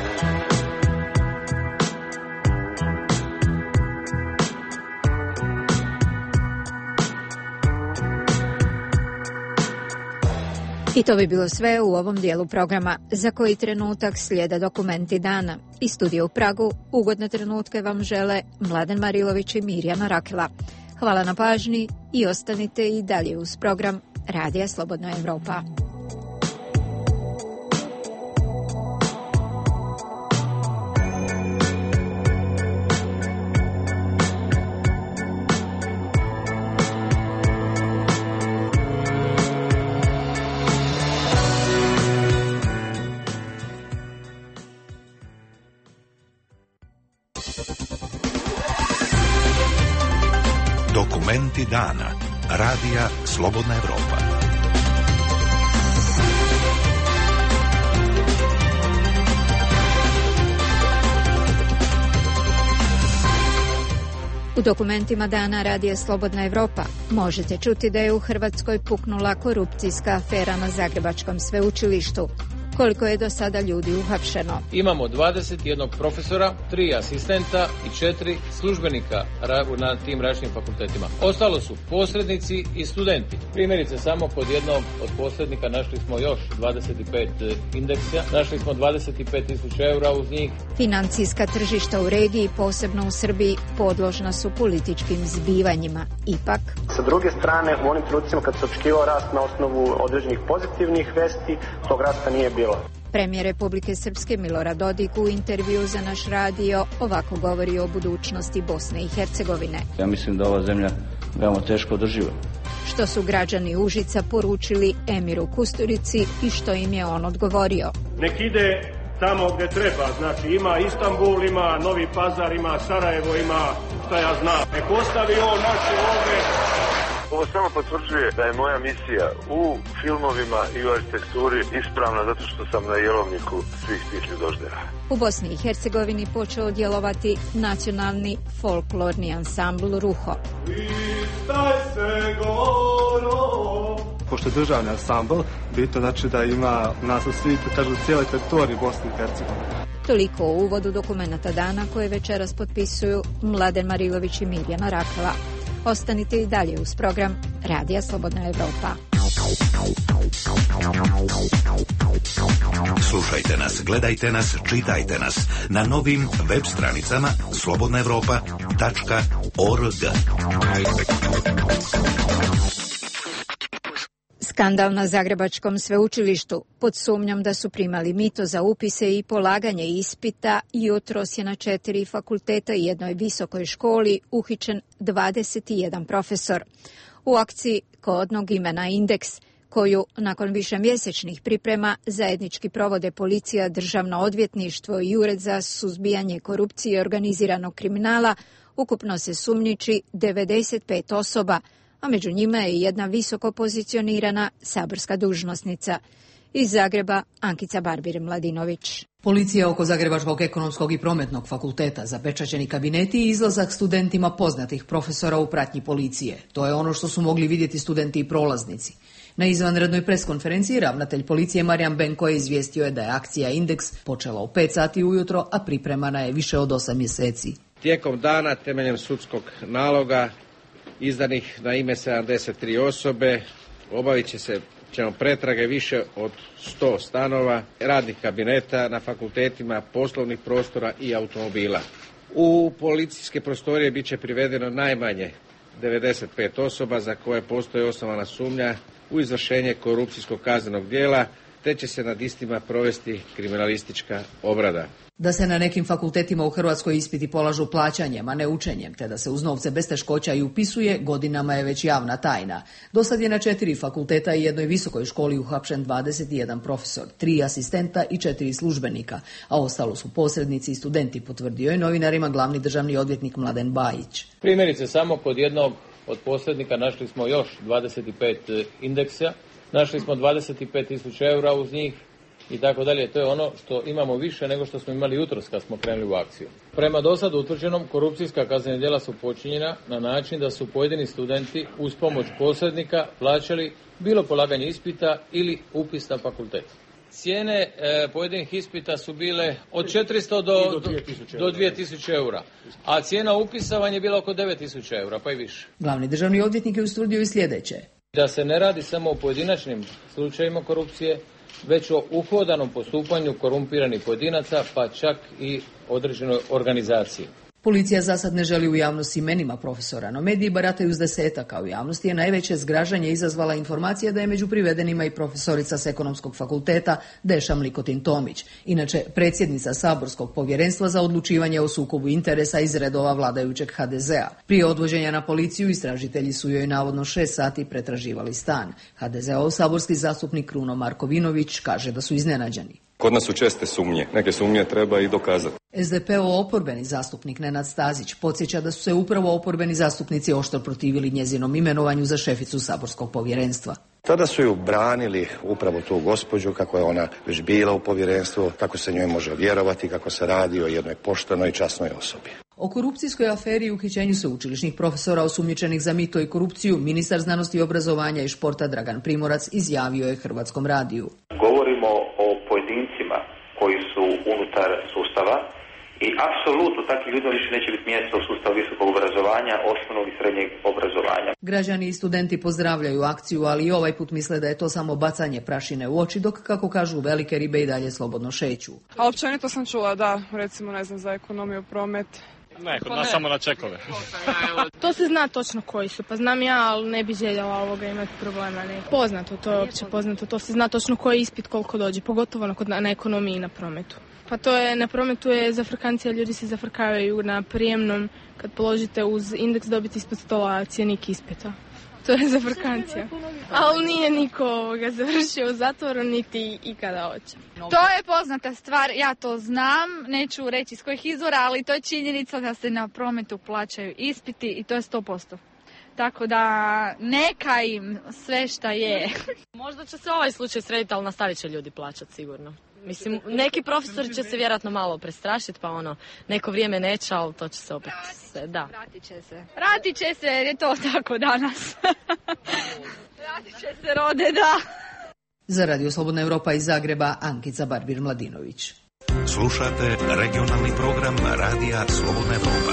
I to bi bilo sve u ovom dijelu programa. Za koji trenutak slijede dokumenti dana. Iz studija u Pragu ugodne trenutke vam žele Mladen Marilović i Mirjana Rakela. Hvala na pažnji i ostanite i dalje uz program Radija Slobodna Evropa. Dokumenti dana. Radija Slobodna Evropa. U dokumentima dana Radija Slobodna Evropa možete čuti da je u Hrvatskoj puknula korupcijska afera na Zagrebačkom sveučilištu. Koliko je do sada ljudi uhapšeno? Imamo dvadeset jedan profesora, tri asistenta i četiri službenika na tim različitim fakultetima. Ostalo su posrednici i studenti. Primjerice, samo kod jednog od posrednika našli smo još dvadeset pet indeksa, našli smo dvadeset pet tisuća eura uz njih. Financijska tržišta u regiji, posebno u Srbiji, podložna su političkim zbivanjima. Ipak, sa druge strane, u onim trenucima kad se očekivao rast na osnovu određenih pozitivnih vesti, tog rasta nije bilo. Premijer Republike Srpske Milorad Dodik u intervju za naš radio ovako govori o budućnosti Bosne i Hercegovine. Ja mislim da ova zemlja veoma teško održiva. Što su građani Užica poručili Emiru Kusturici i što im je on odgovorio? Nek ide tamo gde treba, znači ima Istanbul, ima Novi Pazar, ima Sarajevo, ima šta ja znam. Nek ostavi on naše ovdje. Ovo samo potvrđuje da je moja misija u filmovima i u arhitekturi ispravna zato što sam na jelovniku svih tih ljudoždera. U Bosni i Hercegovini počeo djelovati nacionalni folklorni ansambl Ruho. Pošto je državni ansambl, bitno znači da ima nas u svi, kažu, cijeloj teritoriji Bosne i Hercegovine. Toliko o uvodu dokumenta dana koje večeras potpisuju Mladen Marilović i Mirjana Rakela. Ostanite i dalje uz program Radija Slobodna Evropa. Slušajte nas, gledajte nas, čitajte nas na novim web stranicama slobodna evropa tačka org. Skandal na Zagrebačkom sveučilištu. Pod sumnjom da su primali mito za upise i polaganje ispita, jutros je na četiri fakulteta i jednoj visokoj školi uhićen dvadeset jedan profesor. U akciji kodnog imena Indeks, koju nakon višemjesečnih priprema zajednički provode policija, državno odvjetništvo i Ured za suzbijanje korupcije i organiziranog kriminala, ukupno se sumnjiči devedeset pet osoba, a među njima je jedna visoko pozicionirana saborska dužnosnica. Iz Zagreba, Ankica Barbir-Mladinović. Policija oko Zagrebačkog ekonomskog i prometnog fakulteta, zapečaćeni kabineti i izlazak studentima poznatih profesora u pratnji policije. To je ono što su mogli vidjeti studenti i prolaznici. Na izvanrednoj preskonferenciji ravnatelj policije Marijan Benko je izvijestio je da je akcija Indeks počela u pet sati ujutro, a pripremana je više od osam mjeseci. Tijekom dana, temeljem sudskog naloga, izdanih na ime sedamdeset tri osobe, obavit će se ćemo pretrage više od sto stanova, radnih kabineta na fakultetima, poslovnih prostora i automobila. U policijske prostorije bit će privedeno najmanje devedeset pet osoba za koje postoji osnovana sumnja u izvršenje korupcijskog kaznenog djela, te će se nad istima provesti kriminalistička obrada. Da se na nekim fakultetima u Hrvatskoj ispiti polažu plaćanjem, a ne učenjem, te da se uz novce bez teškoća i upisuje, godinama je već javna tajna. Dosad je na četiri fakulteta i jednoj visokoj školi uhapšen dvadeset jedan profesor, tri asistenta i četiri službenika, a ostalo su posrednici i studenti, potvrdio je novinarima glavni državni odvjetnik Mladen Bajić. Primjerice, samo kod jednog od posrednika našli smo još dvadeset pet indeksa, našli smo dvadeset pet tisuća eura uz njih, i tako dalje. To je ono što imamo više nego što smo imali jutros kad smo krenuli u akciju. Prema dosad utvrđenom, korupcijska kaznena djela su počinjena na način da su pojedini studenti uz pomoć posrednika plaćali bilo polaganje ispita ili upis na fakultet. Cijene e, pojedinih ispita su bile od četiristo do, do dvije tisuće eura, a cijena upisa vam je bila oko devet tisuća eura, pa i više. Glavni državni odvjetnik je ustvrdio i sljedeće. Da se ne radi samo o pojedinačnim slučajevima korupcije, već o uhodanom postupanju korumpiranih pojedinaca, pa čak i određenoj organizaciji. Policija za sad ne želi u javnost imenima profesora, no mediji barataju s desetak, a u javnosti je najveće zgražanje izazvala informacija da je među privedenima i profesorica s ekonomskog fakulteta Deša Mlikotin-Tomić, inače predsjednica saborskog povjerenstva za odlučivanje o sukobu interesa iz redova vladajućeg ha de zea. Prije odvođenja na policiju istražitelji su joj navodno šest sati pretraživali stan. ha de zeov saborski zastupnik Kruno Markovinović kaže da su iznenađeni. Kod nas su česte sumnje. Neke sumnje treba i dokazati. S D P-ov oporbeni zastupnik Nenad Stazić podsjeća da su se upravo oporbeni zastupnici oštro protivili njezinom imenovanju za šeficu saborskog povjerenstva. Tada su ju branili upravo tu gospođu, kako je ona već bila u povjerenstvu, kako se njoj može vjerovati, kako se radi o jednoj poštenoj i časnoj osobi. O korupcijskoj aferi i uhićenju sveučilišnih profesora osumnjičenih za mito i korupciju ministar znanosti i obrazovanja i športa Dragan Primorac izjavio je Hrvatskom radiju. Govorimo o pojedincima koji su unutar sustava i apsolutno takvih ljudi više neće biti mjesta u sustavu visokog obrazovanja, osnovnog i srednjeg obrazovanja. Građani i studenti pozdravljaju akciju, ali i ovaj put misle da je to samo bacanje prašine u oči, dok, kako kažu, velike ribe i dalje slobodno šeću. A općenito sam čula da, recimo, ne znam, za ekonomiju, promet. Ne, kod nas samo na čekove. To se zna točno koji su, pa znam ja, ali ne bi željela ovoga imati problema. Ne. Poznato, to je opće poznato, to se zna točno koji je ispit koliko dođe, pogotovo na, na, na ekonomiji i na prometu. Pa to je, na prometu je zafrkancija, ljudi se zafrkavaju na prijemnom, kad položite uz indeks dobiti ispod stola cjenik ispita. To je zafrkancija. Ali nije niko ovoga završio u zatvoru, niti ikada hoće. To je poznata stvar, ja to znam, neću reći iz kojih izvora, ali to je činjenica da se na prometu plaćaju ispiti i to je sto posto. Tako da neka im sve šta je. Možda će se ovaj slučaj srediti, ali nastavit će ljudi plaćati sigurno. Mislim, neki profesori će se vjerojatno malo prestrašiti, pa ono, neko vrijeme neće, ali to će se opet, se, da. Vratit će se. Vratit će se, jer je to tako danas. Vratit će se, rode, da. Za Radio Slobodna Europa iz Zagreba, Ankica Barbir-Mladinović. Slušate regionalni program Radija Slobodna Europa.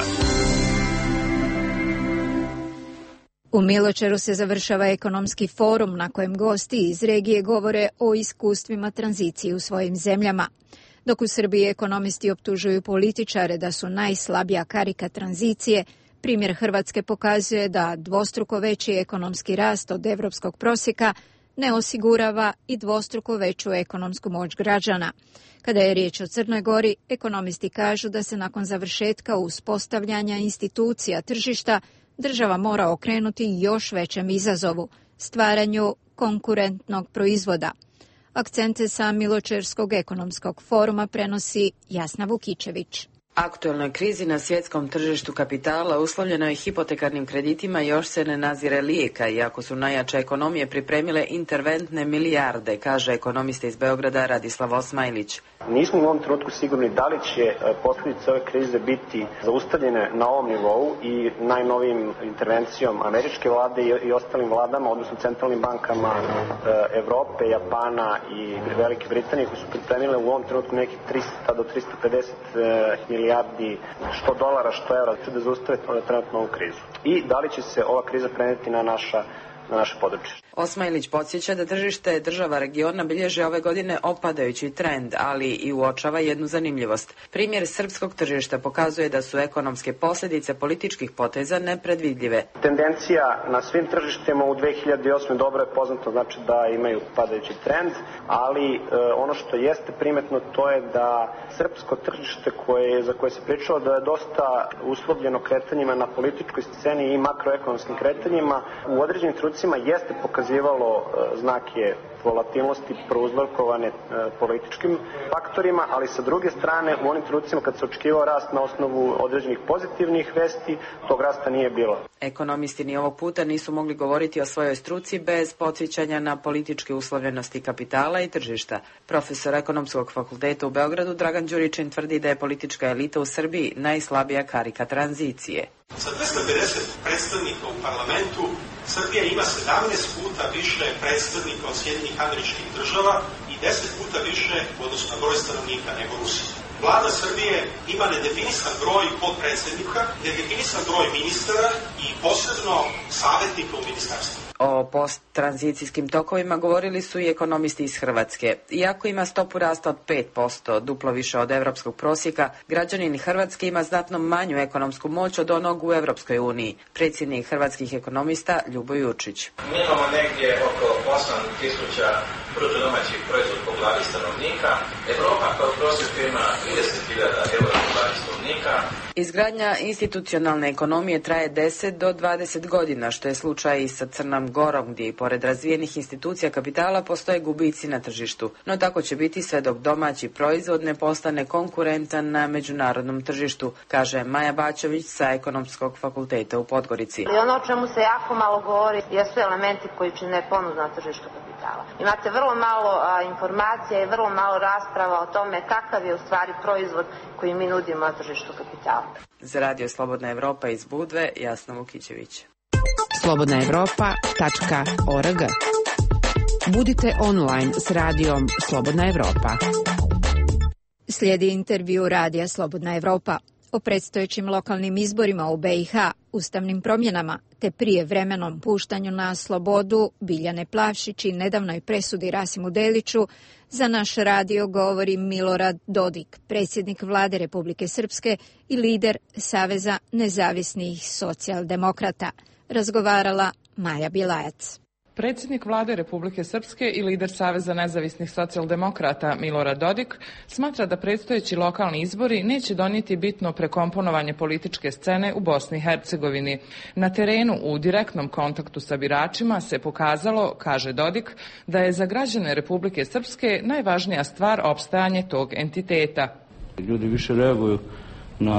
U Miločeru se završava ekonomski forum na kojem gosti iz regije govore o iskustvima tranzicije u svojim zemljama. Dok u Srbiji ekonomisti optužuju političare da su najslabija karika tranzicije, primjer Hrvatske pokazuje da dvostruko veći ekonomski rast od evropskog prosjeka ne osigurava i dvostruko veću ekonomsku moć građana. Kada je riječ o Crnoj Gori, ekonomisti kažu da se nakon završetka uspostavljanja institucija tržišta država mora okrenuti još većem izazovu, stvaranju konkurentnog proizvoda. Akcente sa Miločerskog ekonomskog foruma prenosi Jasna Vukičević. Aktualnoj krizi na svjetskom tržištu kapitala uslovljenoj hipotekarnim kreditima još se ne nazire lijeka, iako su najjače ekonomije pripremile interventne milijarde, kaže ekonomista iz Beograda Radislav Osmajlić. Nismo u ovom trenutku sigurni da li će posljedice ove krize biti zaustavljene na ovom nivou i najnovijim intervencijom američke vlade i ostalim vladama, odnosno centralnim bankama Evrope, Japana i Velike Britanije, koji su pripremile u ovom trenutku nekih trista do trista pedeset milijardi što dolara, što evra, da zaustave trenutno ovu krizu. I da li će se ova kriza preneti na naša na naše područje. Osmajlić podsjeća da tržište država regiona bilježi ove godine opadajući trend, ali i uočava jednu zanimljivost. Primjer srpskog tržišta pokazuje da su ekonomske posljedice političkih poteza nepredvidljive. Tendencija na svim tržištima u dve hiljade osme dobro je poznato, znači da imaju padajući trend, ali e, ono što jeste primetno to je da srpsko tržište koje, za koje se pričalo da je dosta uslovljeno kretanjima na političkoj sceni i makroekonomskim kretanjima, u određenim trenucima jeste pokazivalo e, znake volatilnosti prouzrokovane e, političkim faktorima, ali sa druge strane u onim trenucima kad se očekivao rast na osnovu određenih pozitivnih vesti, tog rasta nije bilo. Ekonomisti ni ovog puta nisu mogli govoriti o svojoj struci bez podsjećanja na političke uslovljenosti kapitala i tržišta. Profesor Ekonomskog fakulteta u Beogradu Dragan Đuričin tvrdi da je politička elita u Srbiji najslabija karika tranzicije. Sa dvesta pedeset predstavnika u parlamentu Srbija ima sedamnaest puta više predstavnika od Sjedinjenih Američkih Država i deset puta više odnosno na broj stanovnika nego Rusija. Vlada Srbije ima nedefinisan broj podpredsednika, nedefinisan broj ministara i posebno savjetnika u ministarstvu. O posttranzicijskim tokovima govorili su i ekonomisti iz Hrvatske. Iako ima stopu rasta od pet posto, duplo više od evropskog prosjeka, građanin Hrvatske ima znatno manju ekonomsku moć od onog u Evropskoj uniji. Predsjednik hrvatskih ekonomista Ljubo Jurčić. Mi imamo negdje oko osam tisuća bruto domaćih proizvod po glavi stanovnika. Evropa kao prosjek ima trideset hiljada eura po glavi stanovnika. Izgradnja institucionalne ekonomije traje deset do dvadeset godina, što je slučaj i sa Crnom Gorom, gdje i pored razvijenih institucija kapitala postoje gubici na tržištu. No tako će biti sve dok domaći proizvod ne postane konkurentan na međunarodnom tržištu, kaže Maja Bačević sa Ekonomskog fakulteta u Podgorici. I ono o čemu se jako malo govori jesu elementi koji čine ponudu na tržištu kapitala. Imate vrlo malo a, informacija i vrlo malo rasprava o tome kakav je u stvari proizvod koji mi nudimo na tržištu kapitala. Za Radio Slobodna Evropa iz Budve, Jasna Vukićević. slobodna evropa tačka org. Budite online s radijom Slobodna Evropa. Slijedi intervju Radija Slobodna Evropa o predstojećim lokalnim izborima u be i ha, ustavnim promjenama te prijevremenom puštanju na slobodu Biljane Plavšić i nedavnoj presudi Rasimu Deliću. Za naš radio govori Milorad Dodik, predsjednik Vlade Republike Srpske i lider Saveza nezavisnih socijaldemokrata. Razgovarala Maja Bilajac. Predsjednik Vlade Republike Srpske i lider Saveza nezavisnih socijaldemokrata Milorad Dodik smatra da predstojeći lokalni izbori neće donijeti bitno prekomponovanje političke scene u Bosni i Hercegovini. Na terenu u direktnom kontaktu sa biračima se pokazalo, kaže Dodik, da je za građane Republike Srpske najvažnija stvar opstajanje tog entiteta. Ljudi više reaguju na,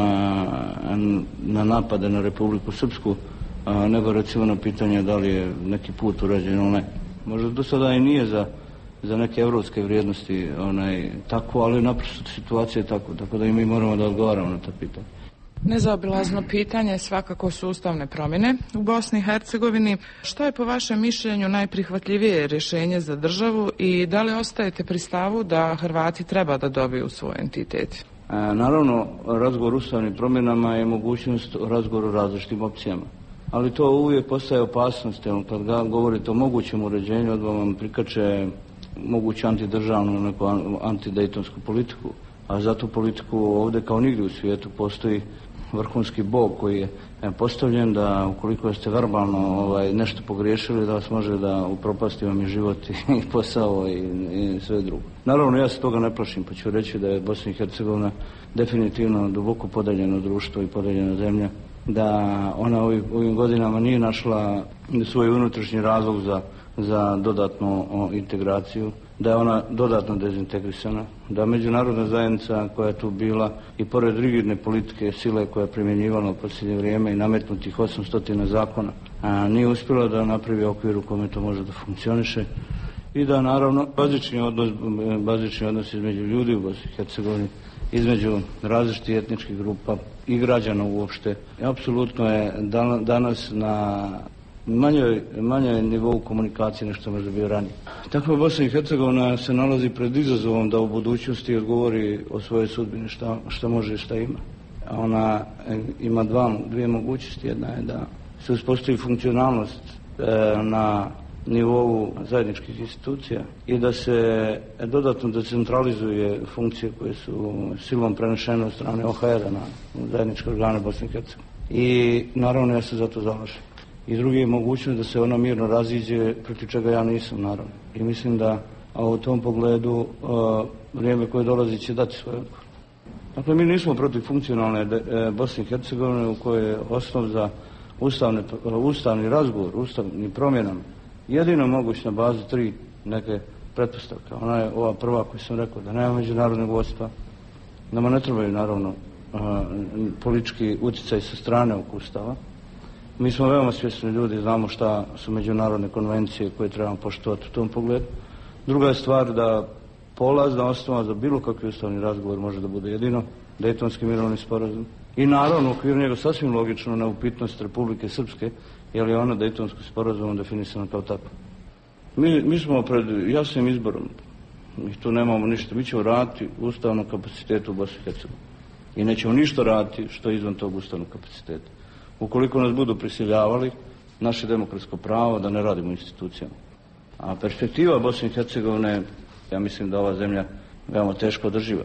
na napade na Republiku Srpsku A, nego recimo na pitanje da li je neki put urađen ili ne. Možda do sada i nije za, za neke evropske vrijednosti onaj, tako, ali naprosto situacija je tako, tako da i mi moramo da odgovaramo na ta pitanja. Nezaobilazno pitanje svakako su ustavne promjene u Bosni i Hercegovini. Što je po vašem mišljenju najprihvatljivije rješenje za državu i da li ostajete pri stavu da Hrvati treba da dobiju svoj entitet? E, naravno, razgovor o ustavnim promjenama je mogućnost razgovora o različitim opcijama. Ali to uvijek postaje opasnost, jer kad govorite o mogućem uređenju, odmah vam prikače moguću antidržavnu, neku antidejtonsku politiku. A za tu politiku ovdje kao nigdje u svijetu postoji vrhunski bog koji je postavljen da ukoliko ste verbalno ovaj, nešto pogriješili, da vas može da upropasti vam i život i posao i, i sve drugo. Naravno, ja se toga ne plašim, pa ću reći da je Bosna i Hercegovina definitivno duboko podeljeno društvo i podeljena zemlja, da ona ovim, ovim godinama nije našla svoj unutrašnji razlog za, za dodatnu o, integraciju, da je ona dodatno dezintegrisana, da međunarodna zajednica koja je tu bila i pored rigidne politike sile koja je primjenjivala u posljednje vrijeme i nametnutih osamsto zakona, a, nije uspjela da napravi okvir u kome to može da funkcioniše i da naravno bazični odnos, bazični odnos između ljudi u Bosni i Hercegovini, između različitih etničkih grupa i građana uopšte. Apsolutno je danas na manjoj, manjoj nivou komunikacije nešto možda bio ranije. Tako je Bosna i Hercegovina se nalazi pred izazovom da u budućnosti odgovori o svojoj sudbini šta, šta može i šta ima. A ona ima dva, dvije mogućnosti. Jedna je da se uspostavi funkcionalnost e, na nivou zajedničkih institucija i da se dodatno decentralizuje funkcije koje su silom prenešene od strane O H R-a na zajedničke organe Bosne i Hercegovine. I naravno ja se za to zalažem. I drugi je mogućnost da se ona mirno raziđe, protiv čega ja nisam naravno. I mislim da u tom pogledu a, vrijeme koje dolazi će dati svoj odgovor. Dakle, mi nismo protiv funkcionalne de, e, Bosne i Hercegovine u kojoj je osnov za ustavne, ustavni razgovor, ustavni promjenama jedino moguć na bazi tri neke pretpostavke. Ona je ova prva koju sam rekao, da nema međunarodnog vodstva, nama ne trebaju naravno a, politički utjecaj sa strane oko Ustava. Mi smo veoma svjesni ljudi, znamo šta su međunarodne konvencije koje trebamo poštovati u tom pogledu. Druga je stvar da polazna osnova za bilo kakvi ustavni razgovor može da bude jedino Dejtonski mirovni sporazum. I naravno u okviru njega sasvim logično neupitnost Republike Srpske, jer je ona Dejtonskim sporazumom definisana kao tako. Mi, mi smo pred jasnim izborom, mi tu nemamo ništa, mi ćemo raditi ustavnom kapacitetu u Bosni i Hercegovini. I nećemo ništa raditi što je izvan tog ustavnog kapaciteta. Ukoliko nas budu prisiljavali, naše demokratsko pravo da ne radimo institucijama. A perspektiva Bosne i Hercegovine, ja mislim da ova zemlja veoma teško održiva.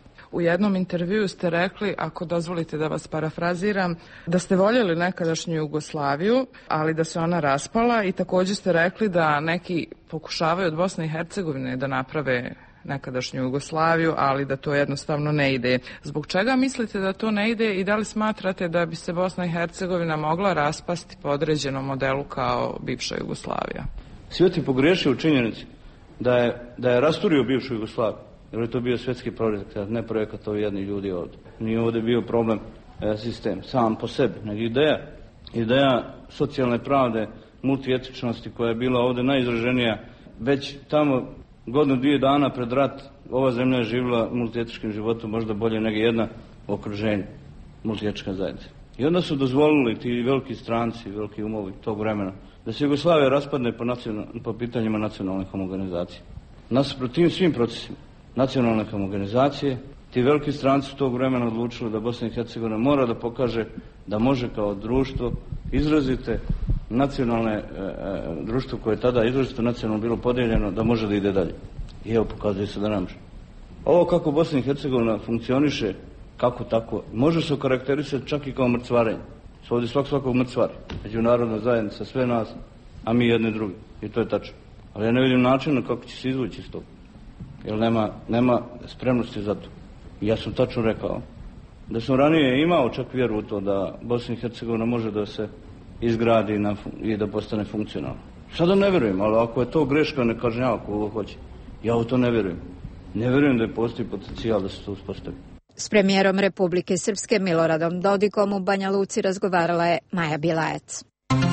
U jednom intervjuu ste rekli, ako dozvolite da vas parafraziram, da ste voljeli nekadašnju Jugoslaviju, ali da se ona raspala, i također ste rekli da neki pokušavaju od Bosne i Hercegovine da naprave nekadašnju Jugoslaviju, ali da to jednostavno ne ide. Zbog čega mislite da to ne ide i da li smatrate da bi se Bosna i Hercegovina mogla raspasti po određenom modelu kao bivša Jugoslavija? Svijet je pogriješio u činjenici da je, da je rasturio bivšu Jugoslaviju, jer je to bio svjetski projekat, ne projekat ovi jedni ljudi ovdje. Nije ovdje bio problem e, sistem sam po sebi, nego ideja. Ideja socijalne pravde, multietičnosti koja je bila ovdje najizraženija. Već tamo godinu dvije dana pred rat ova zemlja je živjela multietičkim životom možda bolje nego jedna u okruženju multietička zajednica. I onda su dozvolili ti veliki stranci, veliki umovi tog vremena da se Jugoslavija raspadne po, nacional, po pitanjima nacionalne homogenizacije. Nasuprot tim svim procesima nacionalne homogenizacije, ti veliki stranci tog vremena odlučili da Bosna i Hercegovina mora da pokaže da može kao društvo izrazite nacionalne, e, društvo koje je tada izrazito nacionalno bilo podijeljeno, da može da ide dalje. I evo pokazuje se da ne može. Ovo kako Bosna i Hercegovina funkcioniše, kako tako, može se okarakterisati čak i kao mrcvarenje. Ovdje svak svakog mrcvari. Međunarodna zajednica, sve nas, a mi jedni drugi. I to je tačno. Ali ja ne vidim načina kako će se izvući iz toga. Jer nema, nema spremnosti za to. I ja sam tačno rekao da sam ranije imao čak vjeru u to da Bosna i Hercegovina može da se izgradi na, i da postane funkcionalna. Sada ne vjerujem, ali ako je to greška, ne kažnjava koga hoće. Ja u to ne vjerujem. Ne vjerujem da je postoji potencijal da se to uspostavi. S premijerom Republike Srpske Miloradom Dodikom u Banja Luci razgovarala je Maja Bilajec.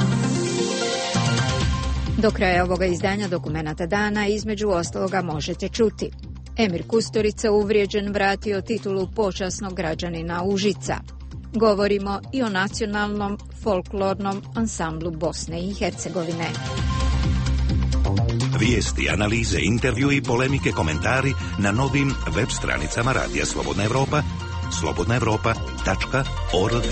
Do kraja ovoga izdanja Dokumenata dana između ostaloga možete čuti. Emir Kusturica uvrijeđen vratio titulu počasnog građanina Užica. Govorimo i o nacionalnom folklornom ansamblu Bosne i Hercegovine. Vijesti, analize, intervju i polemike, komentari na novim web stranicama Radija Slobodna Evropa, slobodna evropa tačka org.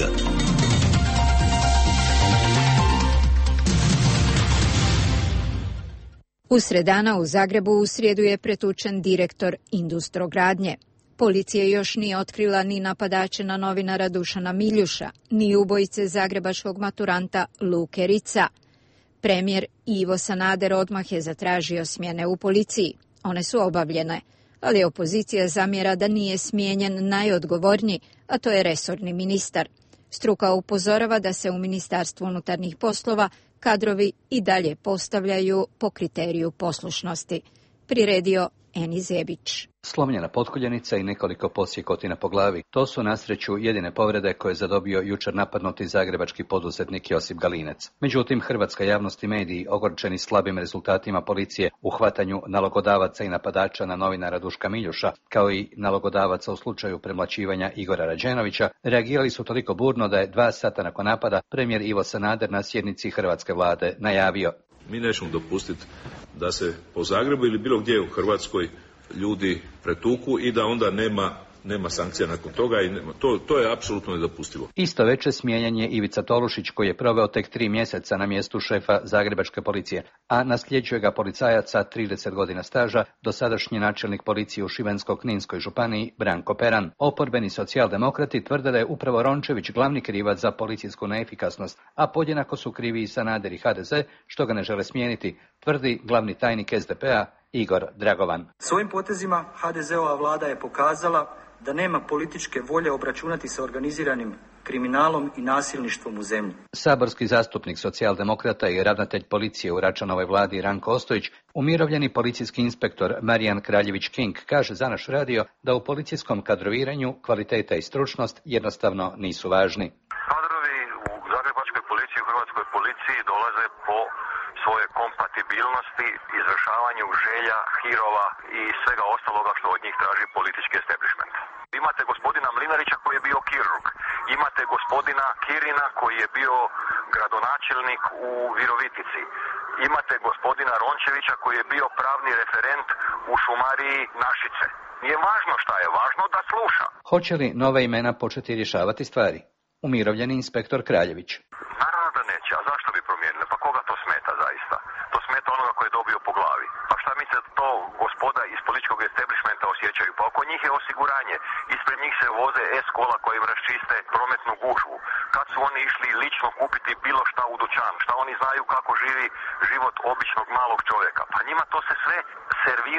Usred dana u Zagrebu u srijedu je pretučen direktor Industrogradnje. Policija još nije otkrila ni napadače na novinara Dušana Miljuša, ni ubojice zagrebačkog maturanta Luke Rica. Premijer Ivo Sanader odmah je zatražio smjene u policiji. One su obavljene, ali opozicija zamjera da nije smijenjen najodgovorniji, a to je resorni ministar. Struka upozorava da se u Ministarstvu unutarnjih poslova kadrovi i dalje postavljaju po kriteriju poslušnosti. Priredio Eni Zebić. Slomljena potkoljenica i nekoliko posjekotina po glavi. To su na sreću jedine povrede koje je zadobio jučer napadnuti zagrebački poduzetnik Josip Galinec. Međutim, hrvatska javnost i mediji, ogorčeni slabim rezultatima policije u hvatanju nalogodavaca i napadača na novinara Duška Miljuša, kao i nalogodavaca u slučaju premlaćivanja Igora Rađenovića, reagirali su toliko burno da je dva sata nakon napada premijer Ivo Sanader na sjednici hrvatske vlade najavio: mi nećemo dopustiti da se po Zagrebu ili bilo gdje u Hrvatskoj ljudi pretuku i da onda nema, nema sankcija nakon toga i nema, to, to je apsolutno nedopustivo. Isto veče smijenjen je Ivica Tolušić koji je proveo tek tri mjeseca na mjestu šefa zagrebačke policije, a nasljeđuje ga policajac sa trideset godina staža, dosadašnji načelnik policije u Šibensko-kninskoj županiji Branko Peran. Oporbeni socijaldemokrati tvrde da je upravo Rončević glavni krivac za policijsku neefikasnost, a podjednako su krivi i Sanader i ha de ze što ga ne žele smijeniti, tvrdi glavni tajnik es de pe a Igor Dragovan. Svojim potezima ha de zeova vlada je pokazala da nema političke volje obračunati sa organiziranim kriminalom i nasilništvom u zemlji. Saborski zastupnik socijaldemokrata i ravnatelj policije u Račanovoj vladi Ranko Ostojić, umirovljeni policijski inspektor Marijan Kraljević-King, kaže za naš radio da u policijskom kadroviranju kvaliteta i stručnost jednostavno nisu važni. Kadrovi u zagrebačkoj policiji, u hrvatskoj policiji dolaze po svoje kompatibilnosti, izvršavanju želja, hirova i svega ostaloga što od njih traži politički establishment. Imate gospodina Mlinarića koji je bio kirurg, imate gospodina Kirina koji je bio gradonačelnik u Virovitici, imate gospodina Rončevića koji je bio pravni referent u šumariji Našice. Nije važno šta je, važno da sluša. Hoće li nove imena početi rješavati stvari? Umirovljeni inspektor Kraljević. Naravno da neće, a zašto bi promijenili? Pa koga to smeta zaista? To smeta onoga koji je dobio po glavi. Pa šta misle to gospoda iz političkog establishmenta osjećaju? Pa oko njih je osiguranje. Ispred njih se voze S-kola koji im raščiste prometnu gužvu. Kad su oni išli lično kupiti bilo šta u dućan? Šta oni znaju kako živi život običnog malog čovjeka? Pa njima to se sve servira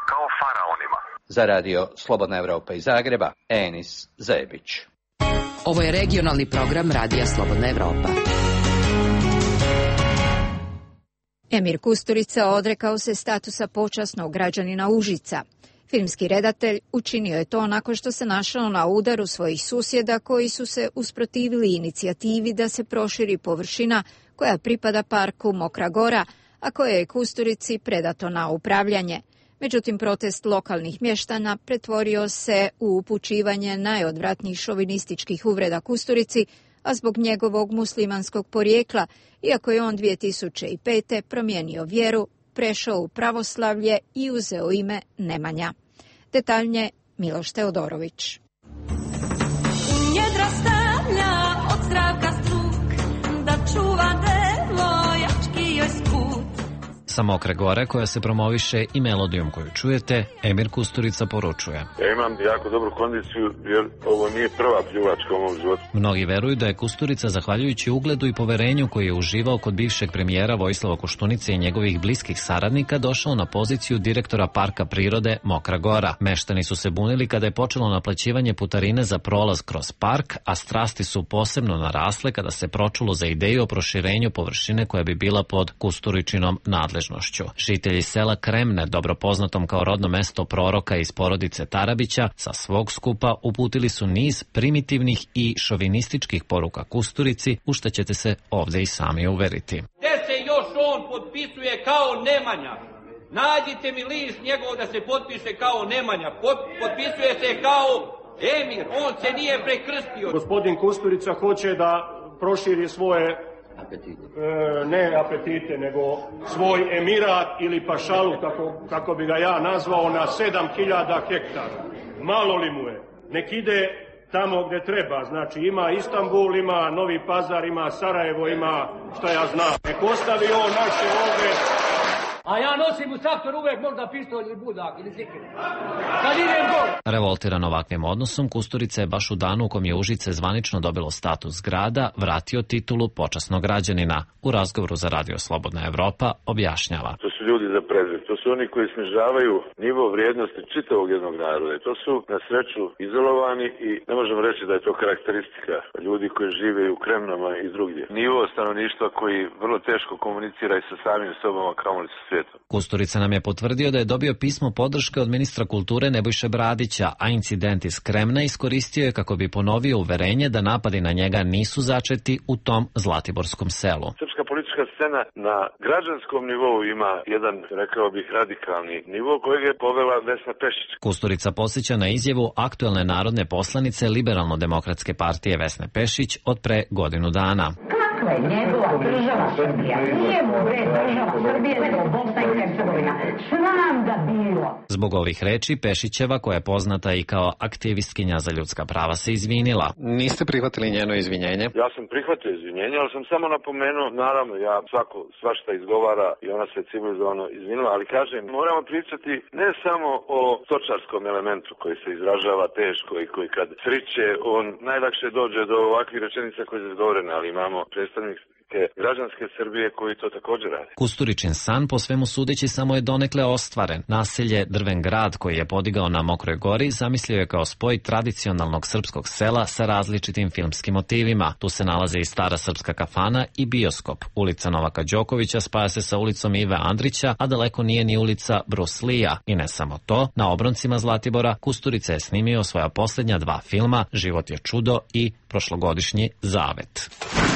kao faraonima. Za radio Slobodna Evropa iz Zagreba, Enis Zebić. Ovo je regionalni program Radija Slobodna Evropa. Emir Kusturica odrekao se statusa počasnog građanina Užica. Filmski redatelj učinio je to nakon što se našao na udaru svojih susjeda koji su se usprotivili inicijativi da se proširi površina koja pripada parku Mokra Gora, a koje je Kusturici predato na upravljanje. Međutim, protest lokalnih mještana pretvorio se u upućivanje najodvratnijih šovinističkih uvreda Kusturici, a zbog njegovog muslimanskog porijekla, iako je on dvije tisuće pete. promijenio vjeru, prešao u pravoslavlje i uzeo ime Nemanja. Detaljnije Miloš Teodorović. Njedra stavlja od Zdravka Struk, da čuva devoječki joj skut. Sa Mokre Gore, koja se promoviše i melodijom koju čujete, Emir Kusturica poručuje: Ja imam jako dobru kondiciju jer ovo nije prva pljuvačka u mom životu. Mnogi veruju da je Kusturica, zahvaljujući ugledu i poverenju koji je uživao kod bivšeg premijera Vojislava Koštunice i njegovih bliskih saradnika, došao na poziciju direktora Parka prirode Mokra Gora. Meštani su se bunili kada je počelo naplaćivanje putarine za prolaz kroz park, a strasti su posebno narasle kada se pročulo za ideju o proširenju površine koja bi bila pod Kusturičinom nadležnošću. Žitelji sela Kremne, dobro poznatom kao rodno mesto proroka iz porodice Tarabića, sa svog skupa uputili su niz primitivnih i šovinističkih poruka Kusturici, u što ćete se ovdje i sami uveriti. Gde se još on potpisuje kao Nemanja? Nađite mi list njegov da se potpiše kao Nemanja. Pot, potpisuje se kao Emir, on se nije prekrstio. Gospodin Kusturica hoće da proširi svoje apetite. E, ne apetite, nego svoj emirat ili pašalu, kako, kako bi ga ja nazvao, na sedam hiljada hektara. Malo li mu je? Nek ide tamo gde treba. Znači ima Istanbul, ima Novi Pazar, ima Sarajevo, ima šta ja znam. Nek ostavi on naše ovdje. A ja nosim u traktor uvek možda pištolj ili budak ili zikir. Kad idem gol. Revoltiran ovakvim odnosom, Kusturica je baš u danu u kom je Užice zvanično dobilo status grada vratio titulu počasnog građanina. U razgovoru za Radio Slobodna Evropa objašnjava: To su ljudi za prezir, to su oni koji snižavaju nivo vrijednosti čitavog jednog naroda. To su na sreću izolovani i ne možemo reći da je to karakteristika ljudi koji žive u Kremnama i drugdje. Nivo stanovništva koji vrlo teško komunicira i sa samim sobom, a kamoli sa svijetom. Kusturica nam je potvrdio da je dobio pismo podrške od ministra kulture Nebojše Bradića, a incident iz Kremna iskoristio je kako bi ponovio uverenje da napadi na njega nisu začeti u tom zlatiborskom selu. Srpska politička scena na građanskom nivou ima jedan, rekao bih, radikalni nivo kojeg je povela Vesna Pešić. Kusturica posjeća na izjavu aktuelne narodne poslanice Liberalno-demokratske partije Vesne Pešić od pre godinu dana. Kakva je njegova država Srbija? Nije mu bre država Srbije nego Bosna i Hercegovina. Sram da bilo. Zbog ovih reči Pešićeva, koja je poznata i kao aktivistkinja za ljudska prava, se izvinila. Niste prihvatili njeno izvinjenje? Ja sam prihvatio izvinjenje, ali sam samo napomenuo, naravno, ja svako svašta izgovara i ona se civilizovano izvinila, ali kažem, moramo pričati ne samo o stočarskom elementu koji se izražava teško i koji kad sriće, on najlakše dođe do ovakvih rečenica koje se izgovorene, ali imamo predstavnik građanske Srbije koji to također radi. Kusturičin san, po svemu sudeći, samo je donekle ostvaren. Naselje Drven grad, koji je podigao na Mokroj Gori, zamislio je kao spoj tradicionalnog srpskog sela sa različitim filmskim motivima. Tu se nalaze i stara srpska kafana i bioskop. Ulica Novaka Đokovića spaja se sa ulicom Ive Andrića, a daleko nije ni ulica Bruce Lee-a. I ne samo to, na obroncima Zlatibora Kusturica je snimio svoja posljednja dva filma, Život je čudo i prošlogodišnji Zavet.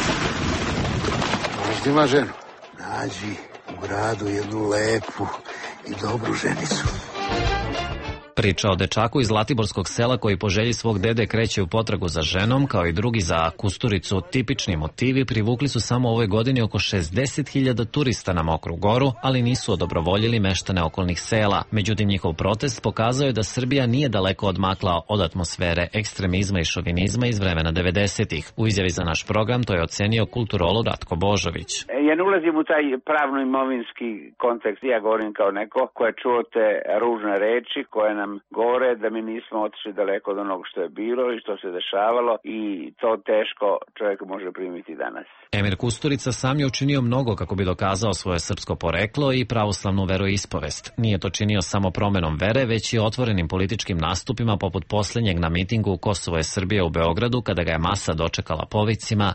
Možda ima ženu? Nađi u gradu jednu lepu i dobru ženicu. Priča o dečaku iz zlatiborskog sela koji po želji svog dede kreće u potragu za ženom, kao i drugi za Kusturicu, tipični motivi, privukli su samo ove godine oko šezdeset hiljada turista na Mokru Goru, ali nisu odobrovoljili meštane okolnih sela. Međutim, njihov protest pokazao je da Srbija nije daleko odmakla od atmosfere ekstremizma i šovinizma iz vremena devedesetih. U izjavi za naš program to je ocenio kulturolog Ratko Božović. Ja ne ulazim u taj pravno-imovinski kontekst, ja govorim kao neko ko je čuo te ružne reči, koje nam govore da mi nismo otišli daleko od onog što je bilo i što se dešavalo i to teško čovjek može primiti danas. Emir Kusturica sam je učinio mnogo kako bi dokazao svoje srpsko poreklo i pravoslavnu veroispovest. Nije to činio samo promenom vere, već i otvorenim političkim nastupima poput posljednjeg na mitingu Kosovo je Srbija u Beogradu kada ga je masa dočekala povicima: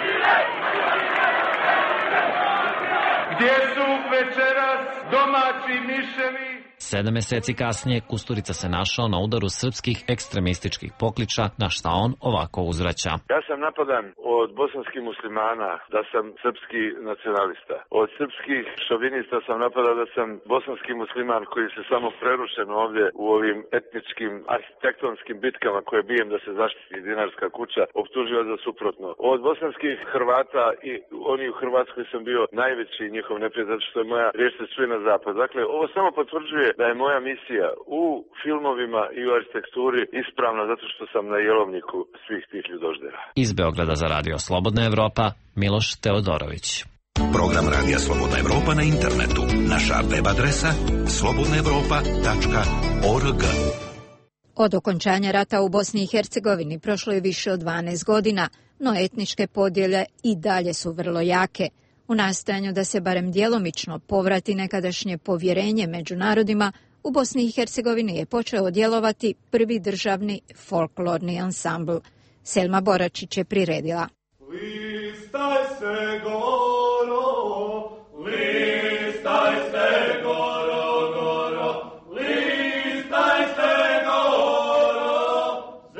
Gdje su večeras domaći miševi? Sedam meseci kasnije Kusturica se našao na udaru srpskih ekstremističkih pokliča, na šta on ovako uzvraća. Ja sam napadan od bosanskih muslimana da sam srpski nacionalista. Od srpskih šovinista sam napadan da sam bosanski musliman koji se samo prerušen ovdje u ovim etničkim arhitektonskim bitkama koje bijem da se zaštiti Dinarska kuća optužio za suprotno. Od bosanskih Hrvata i oni u Hrvatskoj sam bio najveći njihov neprijatelj zato što je moja riječ se čuje na zapad. Dakle, ovo samo potvrđuje da je moja misija u filmovima i u arhitekturi ispravna zato što sam na jelovniku svih tih ljudoždera. Iz Beograda za Radio Slobodna Evropa, Miloš Teodorović. Program Radija Slobodna Evropa na internetu. Naša web adresa slobodna evropa tačka org. Od okončanja rata u Bosni i Hercegovini prošlo je više od dvanaest godina, no etničke podjele i dalje su vrlo jake. U nastojanju da se barem djelomično povrati nekadašnje povjerenje među narodima, u Bosni i Hercegovini je počeo djelovati prvi državni folklorni ansambl. Selma Boračić je priredila. Listaj se goro, listaj se goro, goro, listaj se goro,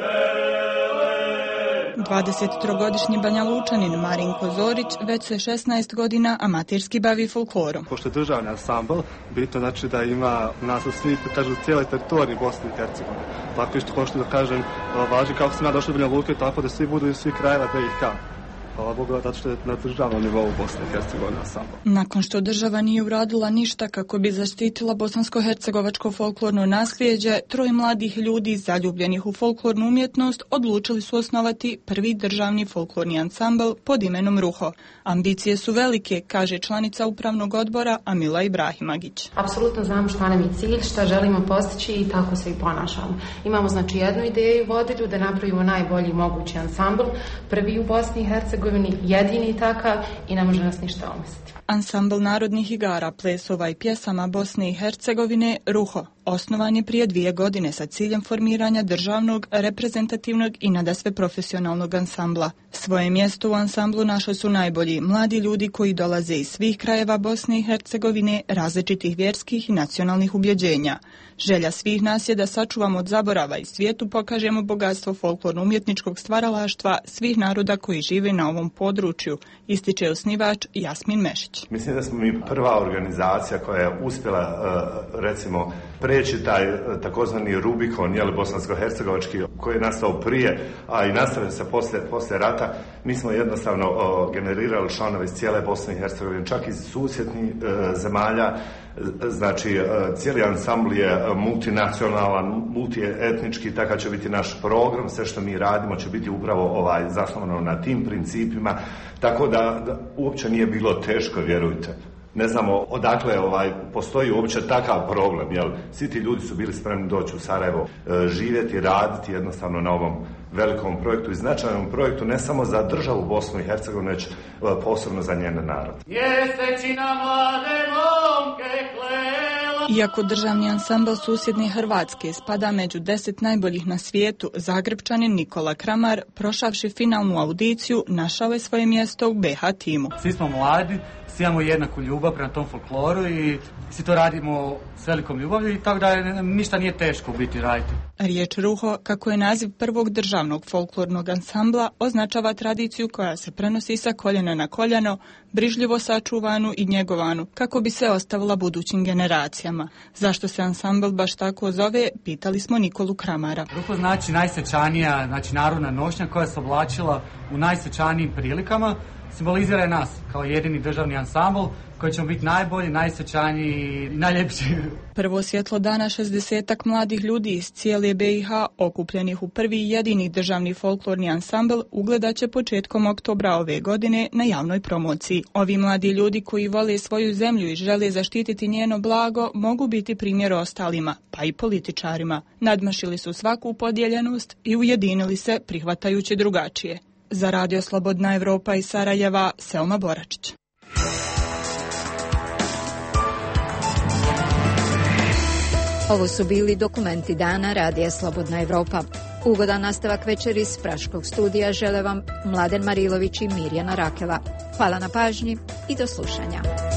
zelen. dvadesettrogodišnji Banja Lučanin Marinko Zorić već se šesnaest godina amaterski bavi folklorom. Pošto je državni ansambl, bitno znači da ima nas u svi, kažu, cijele teritorije Bosne i Hercegovine. Tako isto pošto da kažem, važi kako sam ja došao do Banja Luke, tako da svi budu iz svih krajeva B i H. Hvala Bogu, zato što je na državnom nivou Bosne i Hercegovine ansambl. Nakon što država nije uradila ništa kako bi zaštitila bosansko-hercegovačko folklorno nasljeđe, troje mladih ljudi zaljubljenih u folklornu umjetnost odlučili su osnovati prvi državni folklorni ansambl pod imenom Ruho. Ambicije su velike, kaže članica upravnog odbora Amila Ibrahimagić. Apsolutno znamo šta nam je cilj, šta želimo postići i tako se i ponašamo. Imamo znači jednu ideju vodilju da napravimo najbolji mogući ansambl, prvi u Bosni i Hercegovini, jedini takav i ne može nas ništa omestiti. Ansambl narodnih igara, plesova i pjesama Bosne i Hercegovine Ruho osnovan je prije dvije godine sa ciljem formiranja državnog, reprezentativnog i nadasve profesionalnog ansambla. Svoje mjesto u ansamblu našli su najbolji mladi ljudi koji dolaze iz svih krajeva Bosne i Hercegovine, različitih vjerskih i nacionalnih ubjeđenja. Želja svih nas je da sačuvamo od zaborava i svijetu pokažemo bogatstvo folklorno-umjetničkog stvaralaštva svih naroda koji žive na ovom području, ističe osnivač Jasmin Mešić. Mislim da smo mi prva organizacija koja je uspjela, recimo, preći taj takozvani Rubikon, jel, bosansko-hercegovački, koji je nastao prije, a i nastavio se poslije, poslije rata. Mi smo jednostavno o, generirali članove iz cijele Bosne i Hercegovine, čak iz susjednih e, zemalja. Znači, e, cijeli ansambl je multinacionalan, multietnički, takav će biti naš program, sve što mi radimo će biti upravo ovaj, zasnovano na tim principima, tako da, da uopće nije bilo teško, vjerujte. Ne znamo odakle ovaj, postoji uopće takav problem, jel? Svi ti ljudi su bili spremni doći u Sarajevo, e, živjeti, raditi jednostavno na ovom velikom projektu i značajnom projektu, ne samo za državu Bosnu i Hercegovinu, već e, posebno za njen narod. Mjesečina mlade momke klela. Iako državni ansambl susjedne Hrvatske spada među deset najboljih na svijetu, Zagrebčanin Nikola Kramar, prošavši finalnu audiciju, našao je svoje mjesto u B H timu. Svi smo mladi, svi imamo jednaku ljubav prema tom folkloru i svi to radimo s velikom ljubavlju i tako da ništa nije teško u biti raditi. Riječ Ruho, kako je naziv prvog državnog folklornog ansambla, označava tradiciju koja se prenosi sa koljena na koljeno, brižljivo sačuvanu i njegovanu, kako bi se ostavila budućim generacijama. Zašto se ansambl baš tako zove, pitali smo Nikolu Kramara. Ruho znači najsvečanija, znači narodna nošnja koja se oblačila u najsvečanijim prilikama, simbolizira je nas kao jedini državni ansambl koji ćemo biti najbolji, najsvećaniji i najljepši. Prvo svjetlo dana šezdesetak mladih ljudi iz cijele B i H okupljenih u prvi i jedini državni folklorni ansambl ugledat će početkom oktobra ove godine na javnoj promociji. Ovi mladi ljudi koji vole svoju zemlju i žele zaštititi njeno blago mogu biti primjer ostalima, pa i političarima. Nadmašili su svaku podijeljenost i ujedinili se prihvatajući drugačije. Za Radio Slobodna Evropa iz Sarajeva, Selma Boračić. Ovo su bili dokumenti dana Radija Slobodna Evropa. Ugodan nastavak večeri iz Praškog studija žele vam Mladen Marilović i Mirjana Rakela. Hvala na pažnji i do slušanja.